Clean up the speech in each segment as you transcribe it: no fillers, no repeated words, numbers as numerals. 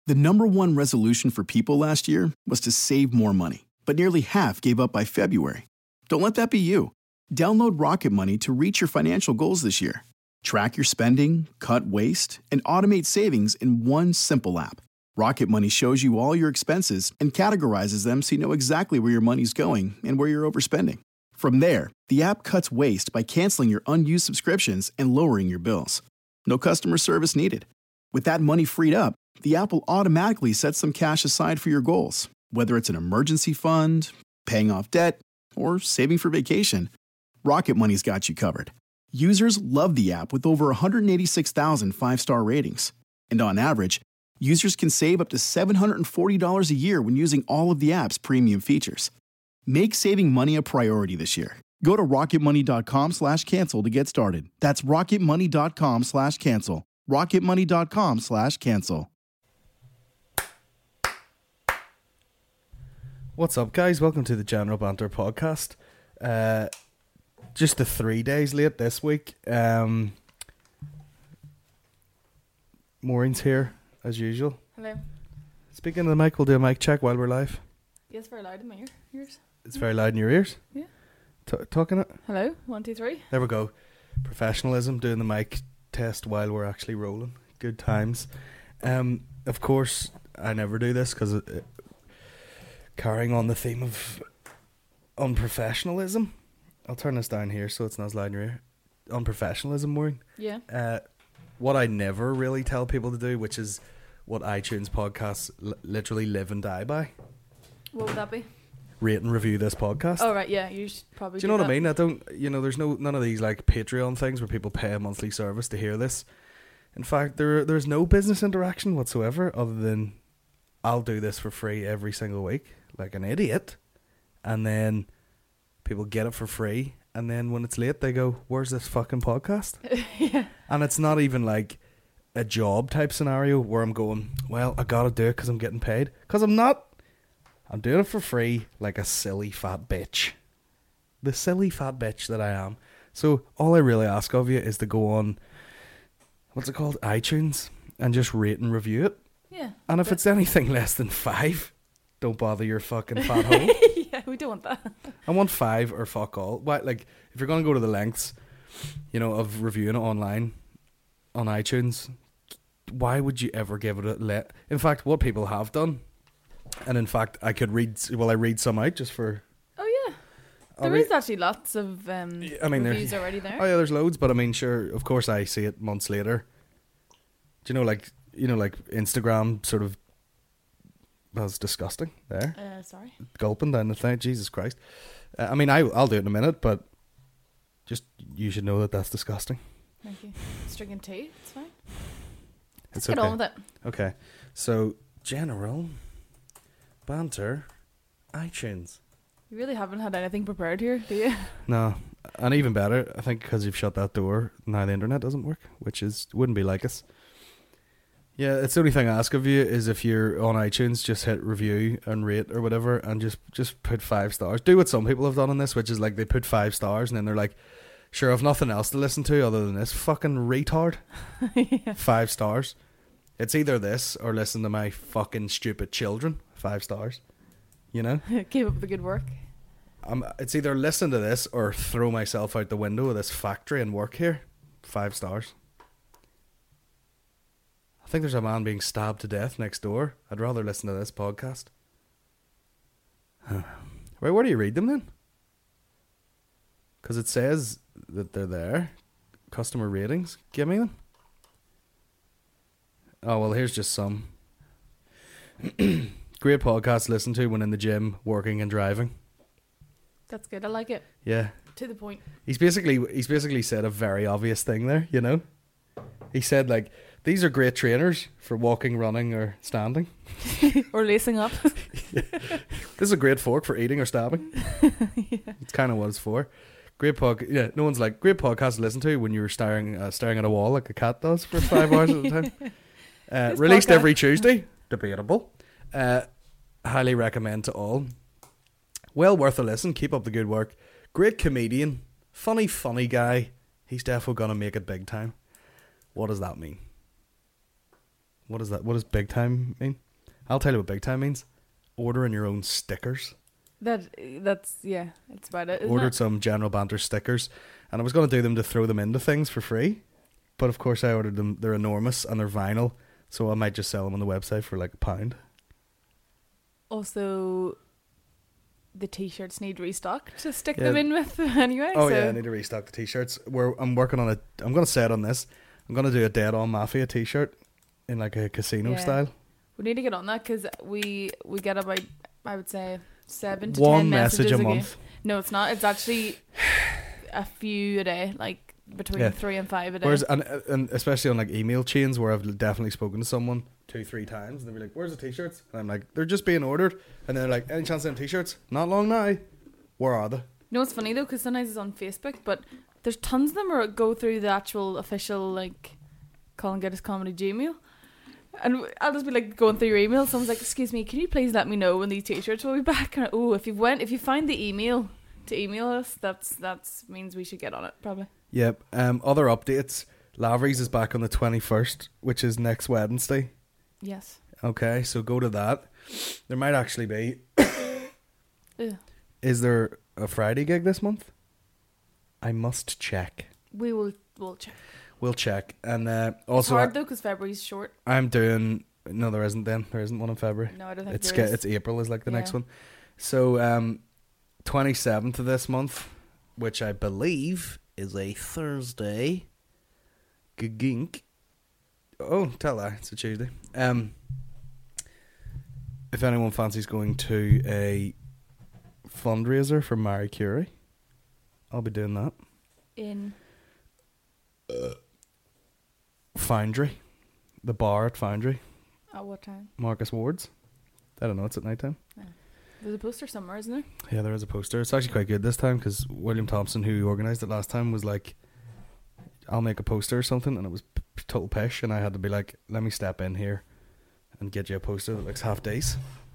The number one resolution for people last year was to save more money, but nearly half gave up by February. Don't let that be you. Download Rocket Money to reach your financial goals this year. Track your spending, cut waste, and automate savings in one simple app. Rocket Money shows you all your expenses and categorizes them so you know exactly where your money's going and where you're overspending. From there, the app cuts waste by canceling your unused subscriptions and lowering your bills. No customer service needed. With that money freed up, the app will automatically set some cash aside for your goals, whether it's an emergency fund, paying off debt, or saving for vacation. Rocket Money's got you covered. Users love the app with over 186,000 five-star ratings. And on average, users can save up to $740 a year when using all of the app's premium features. Make saving money a priority this year. Go to rocketmoney.com/cancel to get started. That's rocketmoney.com/cancel. rocketmoney.com/cancel. What's up, guys? Welcome to the General Banter podcast. Just the 3 days late this week. Maureen's here, as usual. Hello. Speaking of the mic, we'll do a mic check while we're live. Yes, very loud in my ears. It's very loud in your ears? Yeah. Talking it? Hello, 1, 2, 3. There we go. Professionalism, doing the mic test while we're actually rolling. Good times. Of course, I never do this because carrying on the theme of unprofessionalism. I'll turn this down here so it's not as loud in your ear. Unprofessionalism, Maureen. Yeah. What I never really tell people to do, which is what iTunes podcasts literally live and die by. What would that be? Rate and review this podcast. Oh, right, yeah. You should probably do you know what I mean? I don't, there's none of these like Patreon things where people pay a monthly service to hear this. In fact, there's no business interaction whatsoever other than I'll do this for free every single week, like an idiot. And then people get it for free. And then when it's late, they go, where's this fucking podcast? Yeah. And it's not even like a job type scenario where I'm going, well, I gotta do it because I'm getting paid. Because I'm not. I'm doing it for free like a silly fat bitch. The silly fat bitch that I am. So all I really ask of you is to go on, what's it called, iTunes, and just rate and review it. Yeah. And if it's anything less than 5, don't bother your fucking fat hole. Yeah, we don't want that. I want 5 or fuck all. Why? Like, if you're going to go to the lengths, of reviewing it online on iTunes, why would you ever give it a In fact, what people have done, and in fact, I read some out just for... Oh, yeah. There is actually lots of reviews already there. Oh, yeah, there's loads, but I mean, sure, of course I see it months later. Do you know, like Instagram sort of... That's disgusting there. Sorry. Gulping down the thing. Jesus Christ. I mean, I'll do it in a minute, but just you should know that that's disgusting. Thank you. It's drinking tea. It's fine. Let's get on with it. Okay. So, General Banter iTunes. You really haven't had anything prepared here, do you? No. And even better, I think because you've shut that door, now the internet doesn't work, which wouldn't be like us. Yeah, it's the only thing I ask of you is if you're on iTunes, just hit review and rate or whatever, and just put 5 stars. Do what some people have done on this, which is like they put 5 stars and then they're like, sure, I've nothing else to listen to other than this fucking retard. Yeah. 5 stars. It's either this or listen to my fucking stupid children. 5 stars. You know? Keep up the good work. It's either listen to this or throw myself out the window of this factory and work here. 5 stars. I think there's a man being stabbed to death next door. I'd rather listen to this podcast. Right, where do you read them then? Because it says that they're there. Customer ratings. Give me them. Oh, well, here's just some. Great podcast to listen to when in the gym, working and driving. That's good. I like it. Yeah. To the point. He's basically said a very obvious thing there, you know? He said, like, these are great trainers for walking, running, or standing. Or lacing up. Yeah. This is a great fork for eating or stabbing. Yeah. It's kind of what it's for. Great podcast. Yeah, no one's like, great podcast to listen to when you're staring at a wall like a cat does for 5 hours at a time. Released podcast every Tuesday. Debatable. Highly recommend to all. Well worth a listen. Keep up the good work. Great comedian. Funny guy. He's definitely going to make it big time. What does that mean? What is that? What does big time mean? I'll tell you what big time means. Ordering your own stickers. That's it's about it. Ordered some General Banter stickers, and I was going to do them to throw them into things for free, but of course I ordered them. They're enormous and they're vinyl, so I might just sell them on the website for like £1. Also, the t-shirts need restock to stick them in with anyway. Oh yeah, I need to restock the t-shirts. I'm working on it. I'm going to say it on this. I'm going to do a Dead On Mafia t-shirt in like a casino style. We need to get on that because we get about, I would say, 7 to 10 one messages message a month. No, it's not. It's actually a few a day, like between 3 and 5 a day. Whereas, and especially on like email chains where I've definitely spoken to someone 2-3 times, and they'll be like, "Where's the t-shirts?" And I'm like, "They're just being ordered." And they're like, "Any chance of them t-shirts?" "Not long now." "Where are they?" No, it's funny though because sometimes it's on Facebook, but there's tons of them or go through the actual official like Colin Geddes Comedy Gmail. And I'll just be like going through your email. Someone's like, "Excuse me, can you please let me know when these t-shirts will be back?" And if you find the email to email us, that's means we should get on it probably. Yep. Other updates. Lavery's is back on the 21st, which is next Wednesday. Yes. Okay, so go to that. There might actually be. Is there a Friday gig this month? I must check. We'll check. We'll check. And also, it's hard though because February's short. I'm doing. No, there isn't. Then there isn't one in February. No, I don't think it's April is like the next one. So 27th of this month, which I believe is a Thursday. Gink. Oh, tell that it's a Tuesday. If anyone fancies going to a fundraiser for Marie Curie, I'll be doing that in Foundry, the bar at Foundry. At what time? Marcus Ward's. I don't know. It's at night time. Yeah. There's a poster somewhere, isn't there? Yeah, there is a poster. It's actually quite good this time because William Thompson, who organised it last time, was like, "I'll make a poster or something," and it was total pish, and I had to be like, "Let me step in here and get you a poster that looks half decent."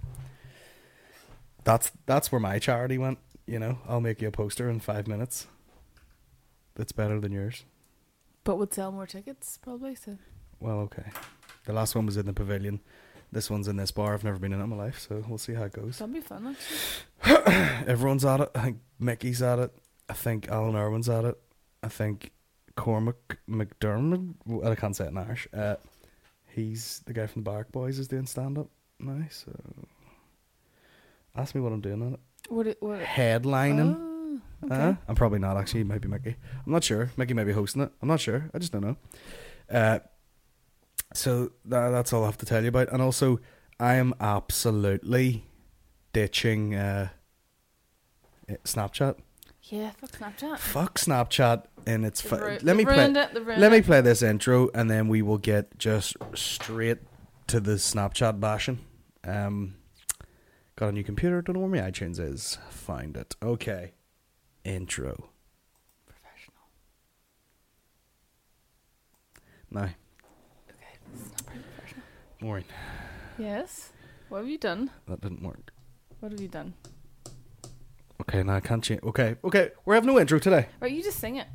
That's where my charity went. You know, I'll make you a poster in 5 minutes. That's better than yours. But would sell more tickets probably. So. Well, okay. The last one was in the pavilion. This one's in this bar. I've never been in it in my life, so we'll see how it goes. That'd be fun, actually. Everyone's at it. I think Mickey's at it. I think Alan Irwin's at it. I think Cormac McDermott. Well, I can't say it in Irish. He's the guy from the Barrack Boys is doing stand up now. So ask me what I'm doing on it. What? Headlining. Oh, okay. I'm probably not actually. It might be Mickey. I'm not sure. Mickey may be hosting it. I'm not sure. I just don't know. So that's all I have to tell you about. And also, I am absolutely ditching Snapchat. Yeah, fuck Snapchat. Fuck Snapchat, and it's let me play this intro, and then we will get just straight to the Snapchat bashing. Got a new computer. Don't know where my iTunes is. Find it. Okay. Intro. Professional. No. Okay, this is not very professional. Maureen. Yes. What have you done? That didn't work. What have you done? Okay, now I can't change. Okay. We have no intro today. Right, you just sing it.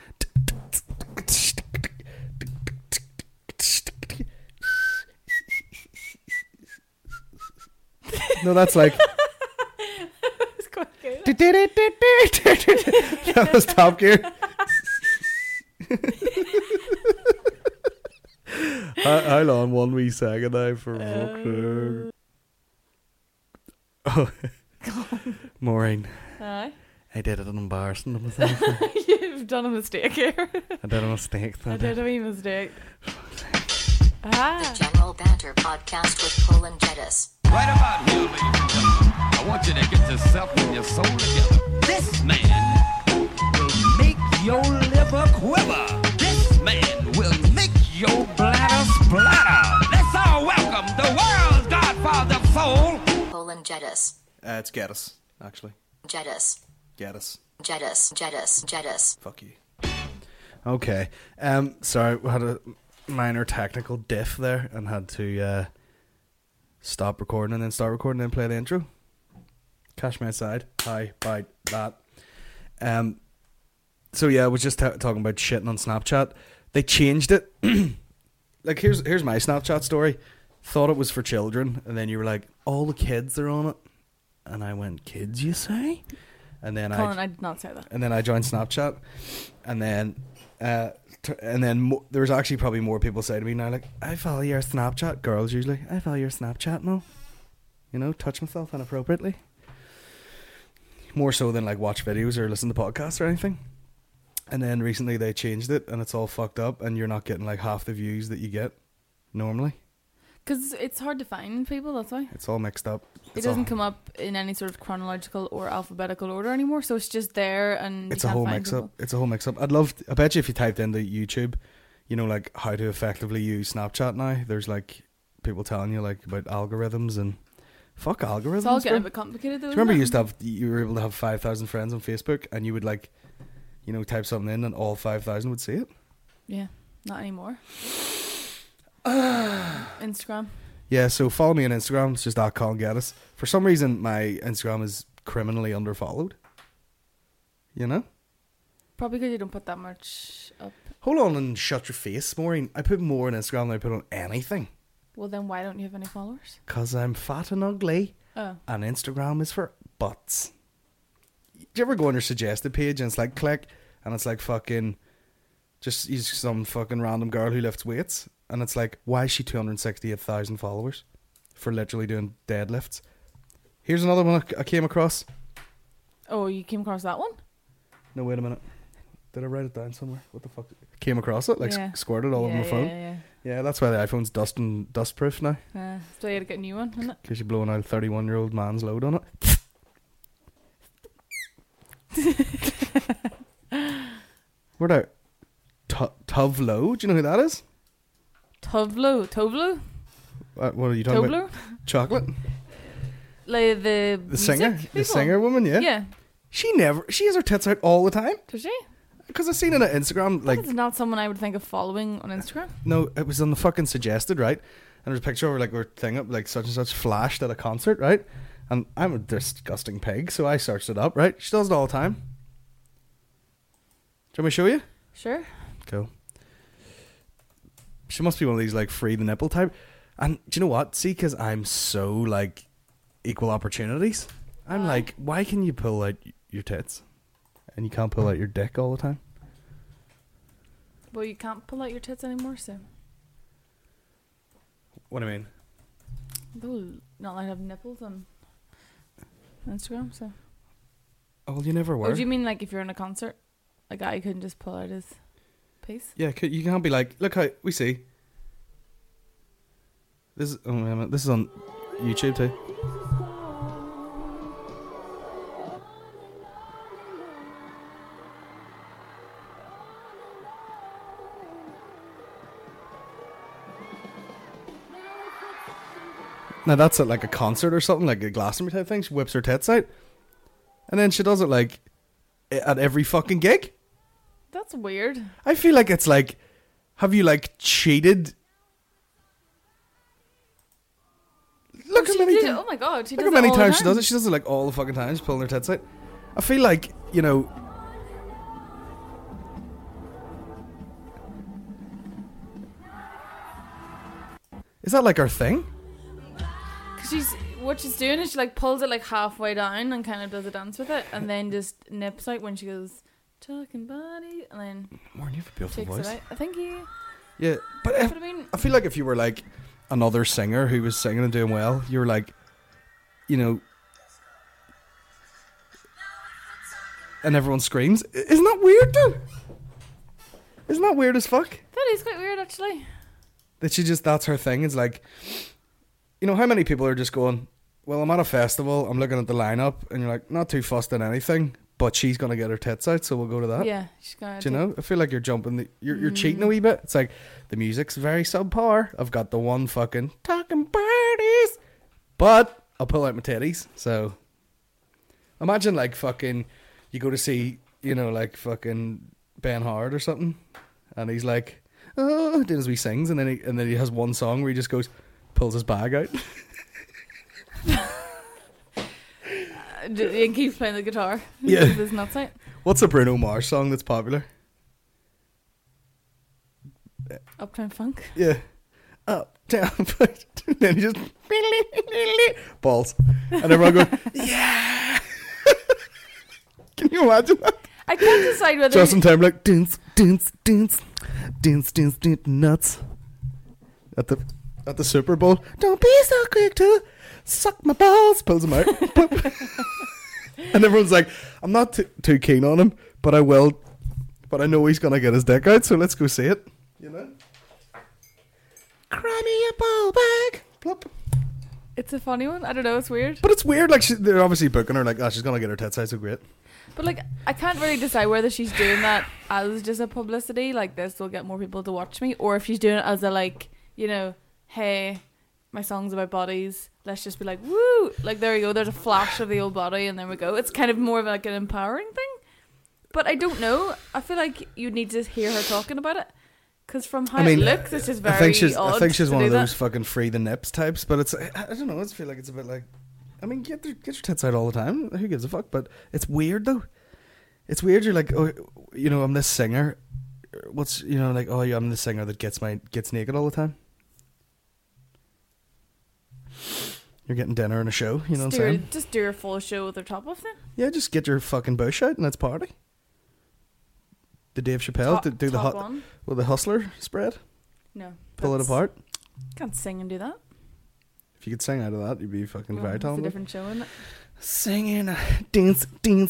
No, that's like. It's quite good. That was Top Gear. Hold on 1 wee second now for Oh, Maureen. Aye. I did it embarrassing myself. You've done a mistake here. I did a mistake. I did a wee mistake. The General Banter Podcast with Cole and Geddes. Right about here, ladies and gentlemen, I want you to get yourself and your soul together. This man will make your liver quiver. This man will make your bladder splatter. Let's all welcome the world's godfather of soul, Cole and Geddes. It's Geddes, actually. Geddes. Geddes. Geddes. Fuck you. Okay. Sorry, we had a minor technical diff there and had to stop recording and then start recording and then play the intro. Cash me outside. Hi, bye, that. So yeah, I was just talking about shitting on Snapchat. They changed it like here's my Snapchat story. Thought it was for children, and then you were like, all the kids are on it, and I went, kids, you say? And then Colin, I did not say that. and then I joined Snapchat, and then there's actually probably more people say to me now, like, I follow your Snapchat. Girls usually, I follow your Snapchat now. You know, touch myself inappropriately. More so than like watch videos or listen to podcasts or anything. And then recently they changed it, and it's all fucked up, and you're not getting like half the views that you get normally. Because it's hard to find people, that's why. It's all mixed up. It doesn't come up in any sort of chronological or alphabetical order anymore, so it's just there and It's you a can't whole find mix up. people. It's a whole mix up. I bet you if you typed into YouTube, you know, like how to effectively use Snapchat now, there's like people telling you like about algorithms and fuck algorithms. It's all getting a bro. bit complicated though. Do you remember isn't you were able to have 5,000 friends on Facebook, and you would like, you know, type something in and all 5,000 would see it? it? Yeah, not anymore. Instagram. Yeah, so follow me on Instagram. It's just @ColinGaddis. For some reason, my Instagram is criminally underfollowed. You know? Probably because you don't put that much up. Hold on and shut your face, Maureen. I put more on Instagram than I put on anything. Well, then why don't you have any followers? Because I'm fat and ugly. Oh. And Instagram is for butts. Do you ever go on your suggested page and it's like click, and it's like fucking just use some fucking random girl who lifts weights, and it's like, why is she 268,000 followers for literally doing deadlifts? Here's another one I came across. Oh, you came across that one? No, wait a minute. Did I write it down somewhere? What the fuck? Came across it, like Yeah. squirted all over my phone. Yeah. Yeah, that's why the iPhone's dust proof now, So you had to get a new one, isn't it? because you're blowing out a 31-year-old man's load on it. Where'd I? Tovlo? Do you know who that is? Tovlo? What are you talking about? Tobler? Chocolate? Like the singer? music The people? singer woman, yeah? Yeah. She has her tits out all the time. Does she? Because I've seen it on Instagram, like, That's not someone I would think of following on Instagram. no, it was on the fucking suggested, right? And there's a picture of her, like, her thing up, like, such and such flashed at a concert, right? And I'm a disgusting pig, so I searched it up, right? She does it all the time. Do you want me to show you? Sure. Cool. She must be one of these, like, free the nipple type. And do you know what? See, because I'm so, like, equal opportunities, I'm like, why can you pull out your tits and you can't pull out your dick all the time? Well, you can't pull out your tits anymore, so. What do you mean? They're not allowed to have nipples on Instagram, so. Oh, well, you never were. Or do you mean like if you're in a concert, a guy couldn't just pull out his piece? Yeah, you can't be like, look how we see. This is, oh wait a minute, this is on YouTube too. Now that's at like a concert or something, like a Glastonbury type thing. She whips her tits out, and then she does it like at every fucking gig. That's weird. I feel like it's like, have you like cheated? Look how many times. Oh my god, she Look does how it many all the times she does time. it. She does it like all the fucking times, pulling her tits out. I feel like, you know, is that like our thing? Cause what she's doing is she like pulls it like halfway down and kind of does a dance with it, and then just nips out when she goes talking body, and then Warren, you have a beautiful takes voice. it out. I think you. Yeah, but But I mean, I feel like if you were like another singer who was singing and doing well, you were like, you know, and everyone screams. Isn't that weird though? Isn't that weird as fuck? that is quite weird actually. That she just, that's her thing. It's like, you know, how many people are just going, well, I'm at a festival, I'm looking at the lineup, and you're like, not too fussed on anything, but she's going to get her tits out, so we'll go to that. Yeah, she's gonna. Do you know? I feel like you're jumping, you're cheating a wee bit. It's like, the music's very subpar. I've got the one fucking talking birdies, but I'll pull out my titties. So, imagine like fucking, you go to see, you know, like fucking Ben Howard or something, and he's like, oh, doing his wee sings, and then he has one song where he just goes, pulls his bag out. And keeps playing the guitar. Yeah. With his nuts out. What's a Bruno Mars song that's popular? Uptown Funk. Yeah. up, down, push. And then he just balls, and everyone goes, yeah. Can you imagine that? I can't decide whether Justin Timberlake, dance, nuts. At the Super Bowl, don't be so quick to suck my balls. Pulls him out, and everyone's like, I'm not too keen on him, but I will. But I know he's gonna get his dick out, so let's go see it. You know, cry me a ball bag. Plop. it's a funny one. I don't know. It's weird. But it's weird. Like they're obviously booking her. Like, oh, she's gonna get her tits out. So great. But like, I can't really decide whether she's doing that as just a publicity, like this will get more people to watch me, or if she's doing it as a like, you know, hey, my song's about bodies. Let's just be like, woo! Like there you go. There's a flash of the old body, and there we go. It's kind of more of like an empowering thing. But I don't know. I feel like you need to hear her talking about it, because from how it looks, it's just very I think she's odd one of to do those that. fucking free the nips types. But it's I don't know. I just feel like it's a bit like, I mean, get your tits out all the time. Who gives a fuck? But it's weird though. It's weird. You're like, oh, you know, I'm this singer. What's, you know, like, oh yeah, I'm the singer that gets naked all the time. You're getting dinner and a show. You know what I'm saying? Just do her full show with her top off then. Yeah, just get your fucking bush out and let's party. The Dave Chappelle Top- do the top on. with the hustler spread. No. Pull it that's- apart. Can't sing and do that. If you could sing out of that, you'd be fucking very It's a talented. different show, isn't it? Singing, dance.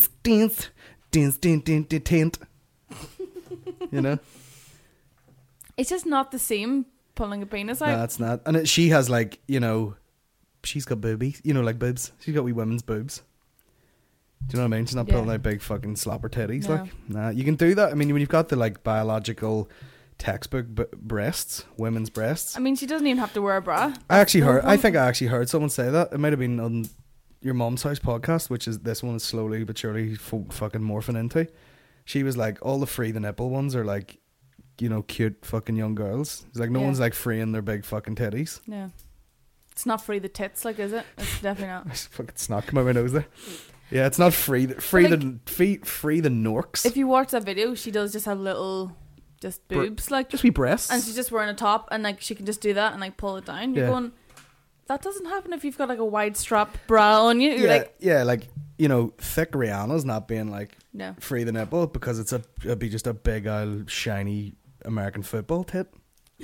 You know? It's just not the same pulling a penis out. No, it's not. And she has like, you know, she's got boobies. You know, like boobs. She's got wee women's boobs. Do you know what I mean? She's not Yeah. pulling out big fucking slapper titties. No. Like, nah, you can do that. I mean, when you've got the like biological textbook breasts, women's breasts. I mean, she doesn't even have to wear a bra. I think I point. actually heard someone say that. It might have been on your Mom's House podcast, which is this one is slowly but surely fucking morphing into. She was like, all the free the nipple ones are like, you know, cute fucking young girls. It's like no Yeah. one's like freeing their big fucking titties. Yeah. It's not free the tits, like, is it? It's definitely I not. just fucking snot come out my nose there. Yeah, it's not free the norks. If you watch that video, she does just have little, just boobs, like, just be breasts. and she's just wearing a top, and like she can just do that and like pull it down. You're Yeah. going, that doesn't happen if you've got like a wide strap bra on you. You're like, like, you know, thick Rihanna's not being like no. free the nipple because it'd be just a big old shiny American football tit.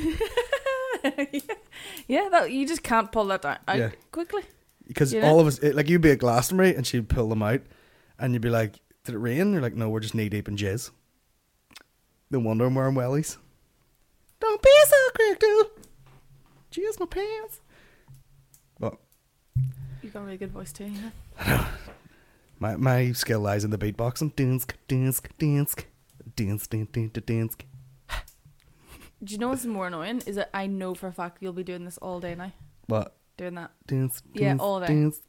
Yeah, that you just can't pull that down out Yeah. quickly. Because You know? all of us, like you'd be at Glastonbury and she'd pull them out and you'd be like, did it rain? You're like, no, we're just knee deep in jizz. No wonder I'm wearing wellies. Don't be so quick to jizz my pants. But You've got a really good voice too. Yeah. my skill lies in the beatboxing. Dance. Do you know what's more annoying? Is that I know for a fact you'll be doing this all day now. What? Doing that. Dance. Yeah, all day. Dance.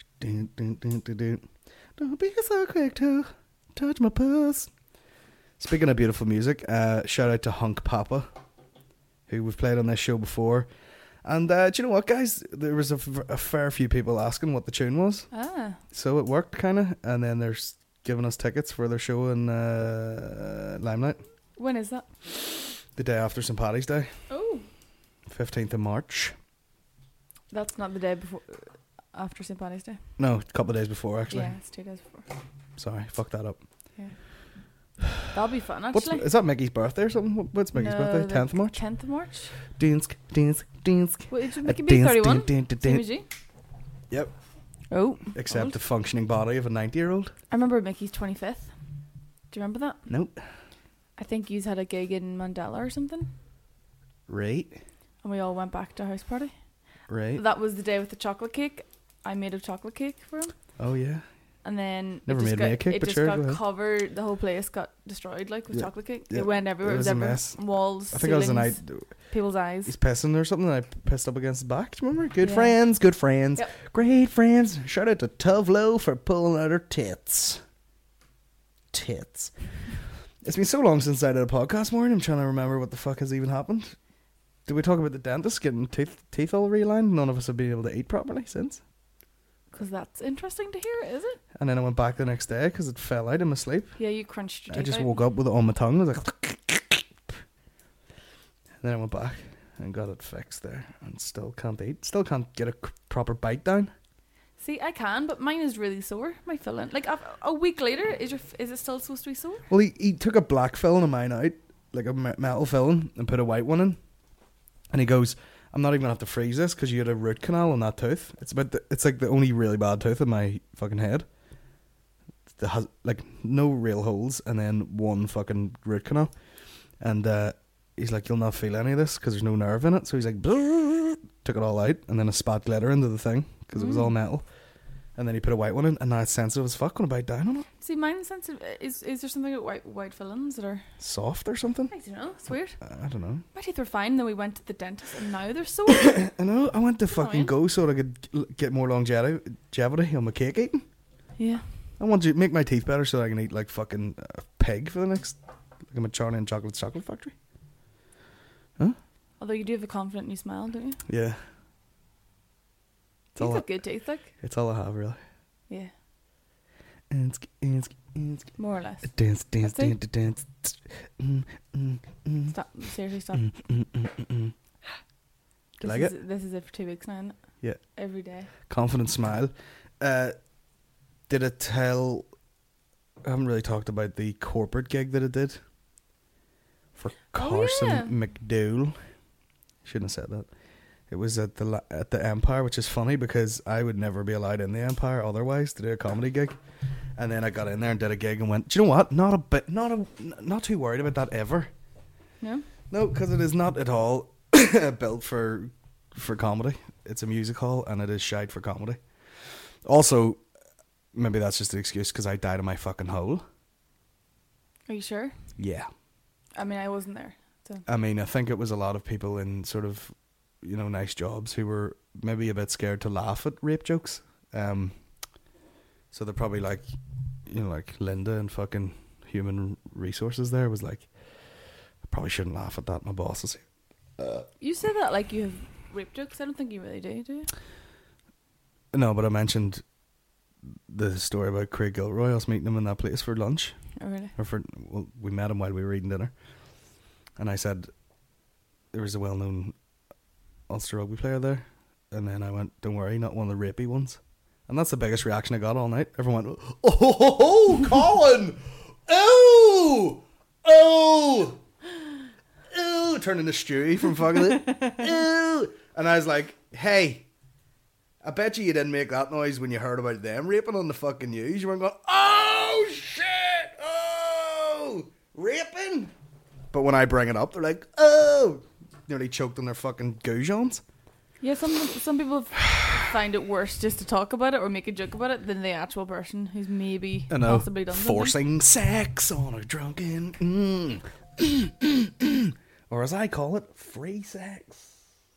Don't be so quick to touch my puss. Speaking of beautiful music, shout out to Hunk Papa, who we've played on this show before. And do you know what, guys? There was a fair few people asking what the tune was. Ah. So it worked, kind of. And then they're giving us tickets for their show in Limelight. When is that? The day after St. Paddy's Day. Oh. 15th of March. That's not the day before, after St. Paddy's Day. No, a couple of days before, actually. Yeah, it's 2 days before. Sorry, fuck that up. Yeah. That'll be fun, What's, actually. is that Mickey's birthday or something? What's Mickey's birthday? 10th of March? 10th of March? Dance. Well, it should make it be 31. Same as you. Yep. Oh. Except old. the functioning body of a 90-year-old. I remember Mickey's 25th. Do you remember that? Nope. I think you had a gig in Mandela or something. Right. And we all went back to a house party. Right. That was the day with the chocolate cake. I made a chocolate cake for him. Oh, yeah. And then Never made me a cake, it but just sure, got go ahead. covered. The whole place got destroyed, like, with Yeah. chocolate cake. Yeah. It went everywhere. It was a everywhere. mess. Walls, I think it was the night ceilings, people's eyes. he's pissing or something and I pissed up against his back. Do you remember? Good Yeah. friends, good friends. Yep. Great friends. Shout out to Tuvlo for pulling out her tits. Tits. It's been so long since I did a podcast, Maureen. I'm trying to remember what the fuck has even happened. Did we talk about the dentist getting teeth all realigned? None of us have been able to eat properly since. Because that's interesting to hear, is it? And then I went back the next day because it fell out in my sleep. Yeah, you crunched your teeth I just out. woke up with it on my tongue. I was like, and then I went back. and got it fixed there, and still can't eat. Still can't get a proper bite down. See, I can, but mine is really sore. My filling, like a week later, is it still supposed to be sore? Well, he took a black filling of mine out, like a metal filling, and put a white one in. And he goes, I'm not even gonna have to freeze this because you had a root canal on that tooth. It's like the only really bad tooth in my fucking head. That has like no real holes, and then one fucking root canal. And he's like, you'll not feel any of this because there's no nerve in it. So he's like, took it all out, and then a spat glitter into the thing because it was all metal. And then he put a white one in, and now it's sensitive as fuck. Gonna bite down on it. See, mine's sensitive. Is there something about white fillings that are Soft or something? I don't know. It's weird. I don't know. My teeth were fine. Then we went to the dentist, and now they're sore. I know. I went to fucking Annoying. go so that I could get more longevity on my cake eating. Yeah. I want to make my teeth better so I can eat like fucking pig for the next, like I'm a Charlie and Chocolate Factory. Huh? Although you do have a confident new smile, don't you? Yeah. Teeth look good teeth, like. It's all I have, really. Yeah. More or less. Dance. That's it? Dance. Stop. Seriously, stop. You like it? This is it for 2 weeks now, isn't it? Yeah. Every day. Confident smile. Did it tell... I haven't really talked about the corporate gig that it did. For Carson yeah. McDowell. Shouldn't have said that. It was at the Empire, which is funny because I would never be allowed in the Empire otherwise to do a comedy gig. And then I got in there and did a gig and went, do you know what? Not too worried about that ever. No? No, because it is not at all built for comedy. It's a music hall and it is shite for comedy. Also, maybe that's just an excuse because I died in my fucking hole. Are you sure? Yeah. I mean, I wasn't there. So. I mean, I think it was a lot of people in sort of, nice jobs who were maybe a bit scared to laugh at rape jokes. So they're probably like, like Linda and fucking human resources there was like, I probably shouldn't laugh at that. My boss is here. You say that like you have rape jokes. I don't think you really do you? No, but I mentioned the story about Craig Gilroy. I was meeting him in that place for lunch. Oh, really? We met him while we were eating dinner. And I said, there was a well-known Ulster rugby player there. And then I went, don't worry, not one of the rapey ones. And that's the biggest reaction I got all night. Everyone went, oh, Colin! Oh! Oh! Oh! Turning to Stewie from fucking oh! And I was like, hey, I bet you didn't make that noise when you heard about them raping on the fucking news. You weren't going, oh, shit! Oh! Raping? But when I bring it up, they're like, oh! Nearly choked on their fucking goujons. Yeah, some people find it worse just to talk about it or make a joke about it than the actual person who's maybe possibly done something. Forcing sex on a drunken, or as I call it, free sex.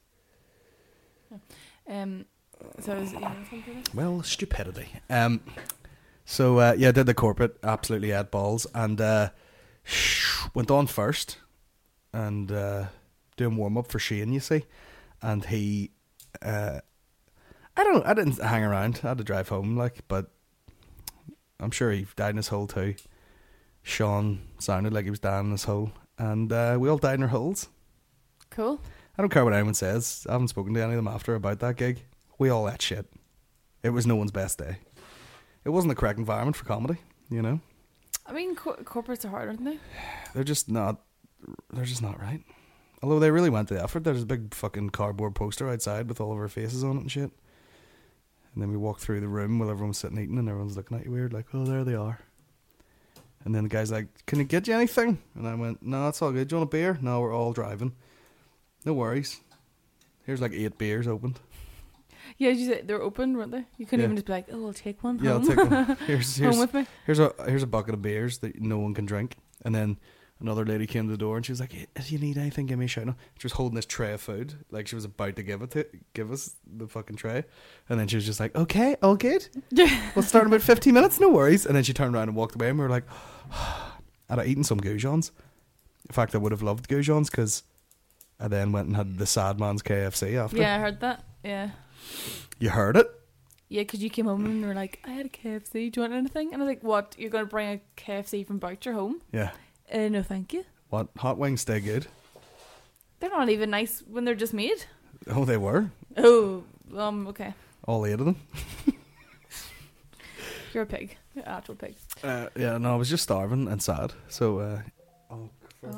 So is something? Well, stupidity. So did the corporate, absolutely ate balls, and went on first, and doing warm up for Shane, you see, and he, I didn't hang around. I had to drive home, but I'm sure he died in his hole too. Sean sounded like he was dying in his hole, and we all died in our holes. Cool. I don't care what anyone says. I haven't spoken to any of them after about that gig. We all ate shit. It was no one's best day. It wasn't the correct environment for comedy, I mean, corporates are hard, aren't they? They're just not right. Although they really went to the effort. There's a big fucking cardboard poster outside with all of our faces on it and shit. And then we walked through the room while everyone was sitting eating and everyone's looking at you weird, like, oh, there they are. And then the guy's like, can I get you anything? And I went, no, it's all good. Do you want a beer? No, we're all driving. No worries. Here's like 8 beers opened. Yeah, you said they're open, weren't they? You couldn't even just be like, oh, I'll take one. Yeah, home. I'll take one. Here's home with me. Here's a bucket of beers that no one can drink. And then another lady came to the door and she was like, hey, if you need anything, give me a shout. She was holding this tray of food, like she was about to give us the fucking tray. And then she was just like, okay, all good. We'll start in about 15 minutes, no worries. And then she turned around and walked away and we were like, and I'd eaten some goujons. In fact, I would have loved goujons because I then went and had the Sad Man's KFC after. Yeah, I heard that. Yeah. You heard it? Yeah, because you came home and were like, I had a KFC, do you want anything? And I was like, what? You're going to bring a KFC from Boucher home? Yeah. No, thank you. What? Hot wings stay good? They're not even nice when they're just made. Oh, they were. Oh, okay. All 8 of them. You're a pig. You're an actual pig. Yeah, no, I was just starving and sad. So, Oh.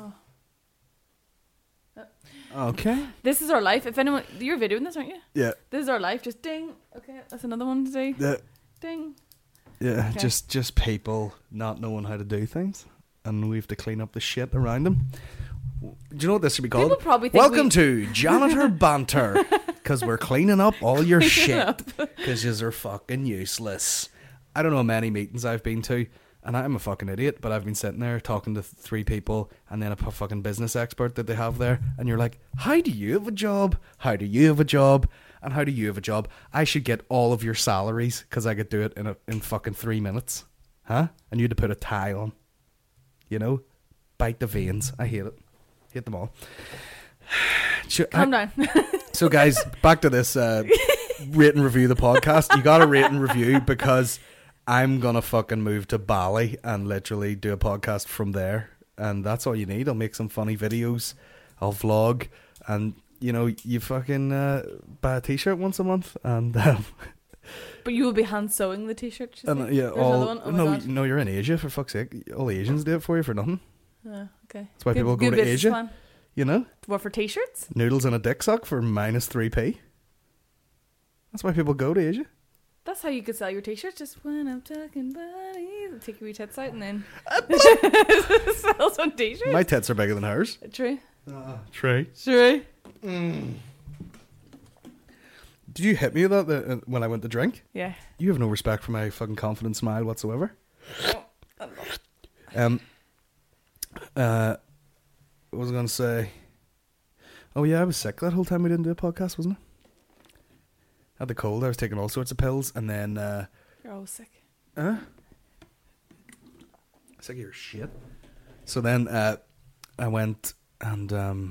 okay. This is our life. If anyone, you're videoing this, aren't you? Yeah. This is our life. Just ding. Okay, that's another one to do. Yeah. Ding. Yeah, Okay. just people not knowing how to do things, and we have to clean up the shit around them. Do you know what this should be called? People probably think Welcome to Janitor Banter, because we're cleaning up all your shit, up. because yous are fucking useless. I don't know how many meetings I've been to, and I'm a fucking idiot, but I've been sitting there talking to 3 people, and then a fucking business expert that they have there, and you're like, how do you have a job? How do you have a job? And how do you have a job? I should get all of your salaries, because I could do it in fucking 3 minutes. Huh? And you had to put a tie on. You know? Bite the veins. I hate it. Hate them all. Calm down. So guys, back to this rate and review the podcast. You gotta rate and review, because I'm gonna fucking move to Bali and literally do a podcast from there, and that's all you need. I'll make some funny videos, I'll vlog, and you know, you fucking buy a t-shirt once a month, and But you will be hand sewing the t-shirt. You and see? yeah, There's another one. Oh my God. no, you're in Asia, for fuck's sake. All the Asians do it for you for nothing. Okay. That's why people go to business Asia. plan. You know, What, for t-shirts? noodles and a dick sock for -3p. That's why people go to Asia. That's how you could sell your t-shirts. Just when I'm talking bodies, take your wee tits out and then sell some t-shirts. My tits are bigger than hers. True. True. True. Did you hit me with that when I went to drink? Yeah. You have no respect for my fucking confident smile whatsoever. What was I going to say? Oh yeah, I was sick that whole time we didn't do a podcast, wasn't I? I had the cold. I was taking all sorts of pills, and then You're all sick. sick of your shit. So then I went and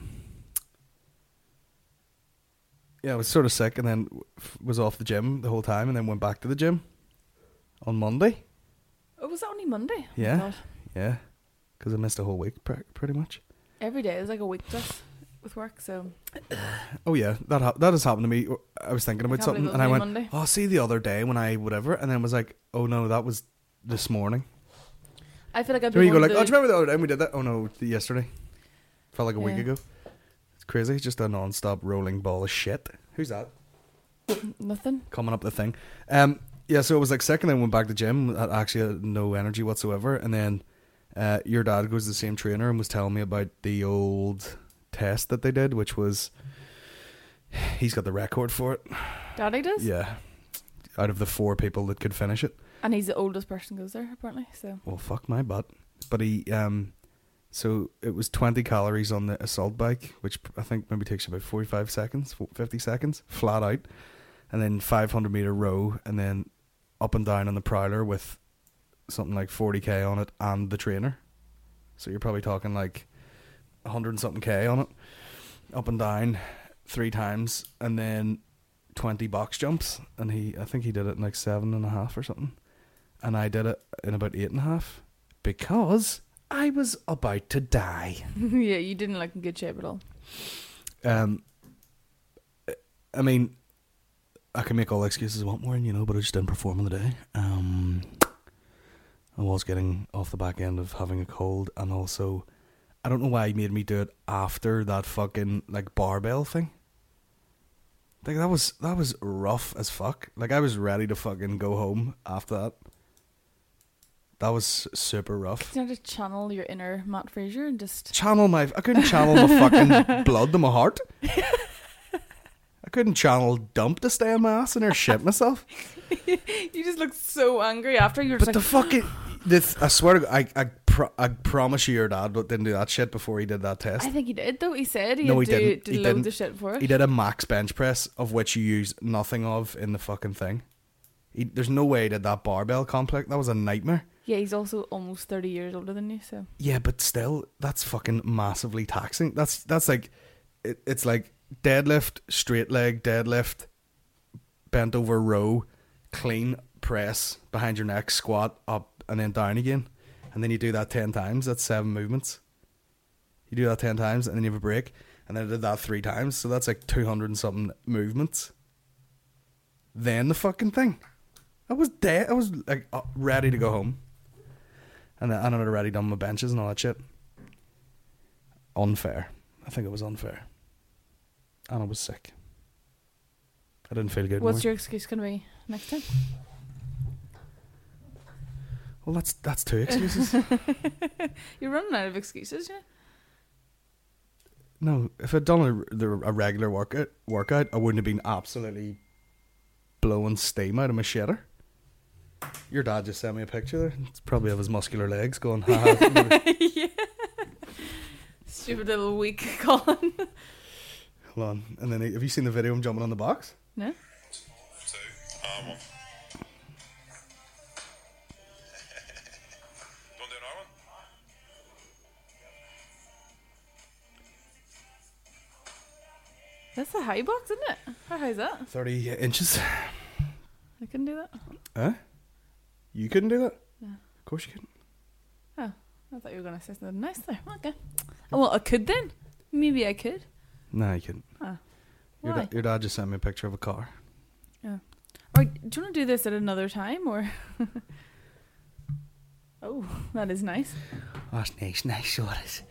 yeah, I was sort of sick, and then was off the gym the whole time, and then went back to the gym on Monday. Oh, was that only Monday? Oh my Yeah. God. Yeah, because I missed a whole week pretty much. Every day is like a week just with work, so Oh yeah, that has happened to me. I was thinking about can't believe something, it was and I only went, Monday. "Oh, see the other day when I whatever," and then was like, "Oh no, that was this morning." I feel like I've There been you go, one like, of "Oh, the- do you remember the other time we did that?" Oh no, yesterday. Felt like a week Yeah. ago. It's crazy. It's just a non-stop rolling ball of shit. Who's that Nothing. coming up the thing? Yeah, so it was like sick, and then went back to gym. I actually had no energy whatsoever, and then your dad goes to the same trainer and was telling me about the old test that they did, which was he's got the record for it. Daddy does? Yeah, out of the 4 people that could finish it. And he's the oldest person goes there, apparently, so. Well, fuck my butt. But he so it was 20 calories on the assault bike, which I think maybe takes you about 45 seconds, 50 seconds, flat out, and then 500-meter row, and then up and down on the prowler with something like 40k on it and the trainer. So you're probably talking like 100 and something k on it, up and down 3 times, and then 20 box jumps. And I think he did it in like 7.5 or something, and I did it in about 8.5 because I was about to die. Yeah, you didn't look in good shape at all. I mean, I can make all the excuses I want more, you know, but I just didn't perform on the day. I was getting off the back end of having a cold, and also, I don't know why he made me do it after that fucking like barbell thing. Like that was rough as fuck. Like I was ready to fucking go home after that. That was super rough. You know, just channel your inner Matt Fraser and just. I couldn't channel my fucking blood to my heart. I couldn't channel dump to stay on my ass and shit myself. You just look so angry after. You're But just the like. fucking I swear to God, I promise you your dad didn't do that shit before he did that test. I think he did, though. He said he No, had he didn't. did He loads didn't. of shit for it. He did a max bench press, of which you use nothing of in the fucking thing. There's no way he did that barbell complex. That was a nightmare. Yeah, he's also almost 30 years older than you, so. Yeah, but still, that's fucking massively taxing. That's like, it's like deadlift, straight leg, deadlift, bent over row, clean press behind your neck, squat up and then down again, and then you do that 10 times. That's 7 movements. You do that 10 times and then you have a break, and And then I did that 3 times, so that's like 200 and something movements. Then the fucking thing. I was dead. I was like ready to go home. And then I'd already done my benches and all that shit. Unfair. I think it was unfair. And I was sick. I didn't feel good. What's your excuse going to be next time? Well, that's 2 excuses. You're running out of excuses, yeah? No, if I'd done a regular workout, I wouldn't have been absolutely blowing steam out of my shitter. Your dad just sent me a picture there. It's probably of his muscular legs going, ha. Yeah. Stupid little weak Colin. Hold on. And then, have you seen the video of him jumping on the box? No? 2, 1. Don't do another one? That's a high box, isn't it? How high is that? 30 inches. I couldn't do that. Huh? You couldn't do that? No. Of course you couldn't. Oh, I thought you were going to say something nice there. Okay. Oh, well, I could then. Maybe I could. No, you couldn't. Oh. Your, Why? your dad just sent me a picture of a car. Yeah. Alright, do you want to do this at another time, or? Oh, that is nice. Oh, that's nice shorties.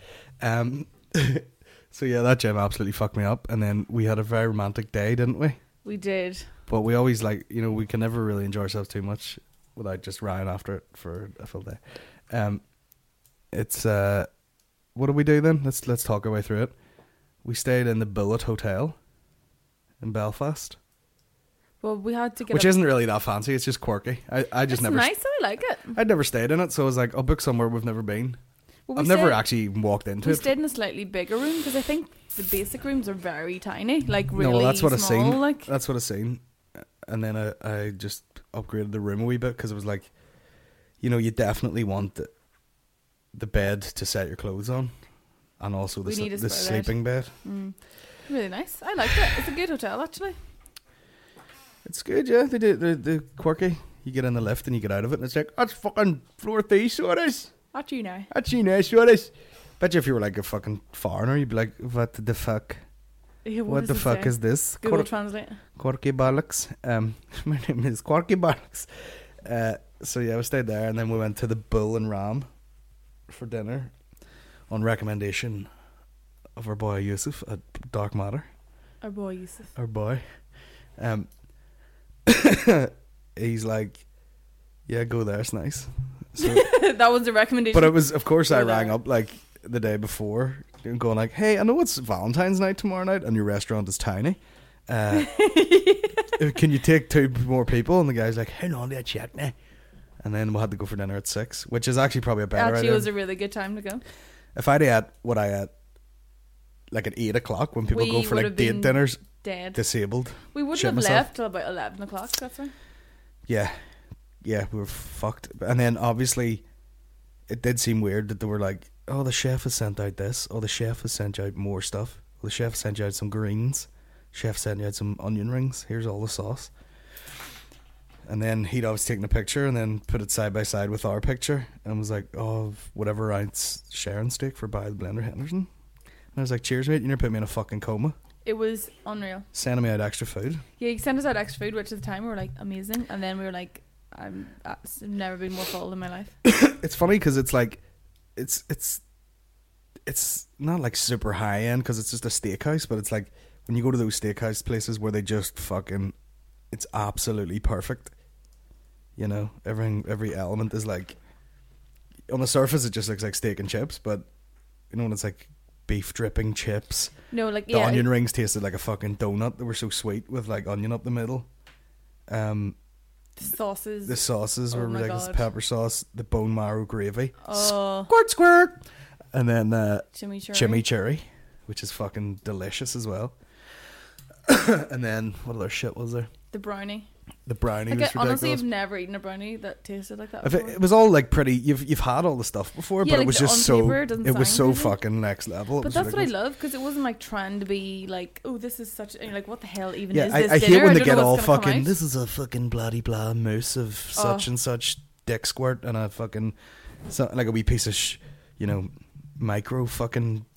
So yeah, that gym absolutely fucked me up. And then we had a very romantic day, didn't we? We did. But we always we can never really enjoy ourselves too much without just running after it for a full day. It's what do we do then? Let's talk our way through it. We stayed in the Bullet Hotel in Belfast, Well, we had to get which isn't really that fancy. It's just quirky. I just It's never. nice. I like it. I'd never stayed in it, so I was like, I'll book somewhere we've never been. Well, I've never actually walked into We it. stayed in a slightly bigger room because I think the basic rooms are very tiny, like really No, well, that's what small. I've seen. Like, That's what I've seen. And then I just upgraded the room a wee bit because it was like, you definitely want the bed to set your clothes on, and also We need a the spare bed. sleeping bed. really nice. I liked it. It's a good hotel, actually. It's good, yeah. They do the quirky. You get in the lift and you get out of it, and it's like, that's fucking floor 3, so it is. What you know? That's so it is. Bet you if you were like a fucking foreigner, you'd be like, what the fuck? Yeah, What does the it fuck say? is this? Google Translate. Quirky bollocks. My name is Quirky bollocks. So yeah, we stayed there, and then we went to the Bull and Ram for dinner on recommendation of our boy Yusuf at Dark Matter. Our boy Yusuf. Our boy. He's like, yeah, go there, it's nice. So, That was a recommendation. but it was, of course, I Go rang there. up like the day before, going like, hey, I know it's Valentine's night tomorrow night, and your restaurant is tiny. Can you take 2 more people? And the guy's like, hang on, let's check now. And then we had to go for dinner at 6, which is actually probably a better Actually, idea. it was a really good time to go. If I'd ate what I ate, like at 8 o'clock, when people We go for would like have date been dinners, Dead. disabled. We wouldn't shit have myself. left till about 11 o'clock. That's right. Yeah, we were fucked. And then obviously, it did seem weird that they were like, "Oh, the chef has sent out this. Oh, the chef has sent out more stuff. Well, the chef sent you out some greens. Chef sent you out some onion rings. Here's all the sauce." And then he'd always taken a picture and then put it side by side with our picture and was like, "Oh, whatever ounce Sharon steak for by the Blender Henderson." And I was like, "Cheers, mate. You never put me in a fucking coma. It was unreal. Sending me out extra food." Yeah, he sent us out extra food, which at the time we were like amazing, and then we were like, I've never been more full in my life. It's funny because it's like, it's not like super high end because it's just a steakhouse, but it's like when you go to those steakhouse places where they just fucking, it's absolutely perfect. Every element is like, on the surface it just looks like steak and chips, but when it's like beef dripping chips, No, like the yeah, onion rings tasted like a fucking donut. They were so sweet with like onion up the middle. the sauces. The sauces Oh were my ridiculous. God. Pepper sauce, the bone marrow gravy, Oh, squirt, and then chimichurri. chimichurri, which is fucking delicious as well. And then what other shit was there? The brownie. The brownie Like, was I honestly ridiculous. have never eaten a brownie that tasted like that. If Before. it was all like pretty. You've had all the stuff before, Yeah, but like it was the just on so. paper, it doesn't It was so sound crazy. fucking next level. It But was that's what I ridiculous. love because it wasn't like trying to be like, oh, this is such. And you're like, what the hell even Yeah, is this? I dinner? hate when they don't know get all what's gonna come fucking. out. This is a fucking bloody blah mousse of such Oh. and such dick squirt and a fucking like a wee piece of micro fucking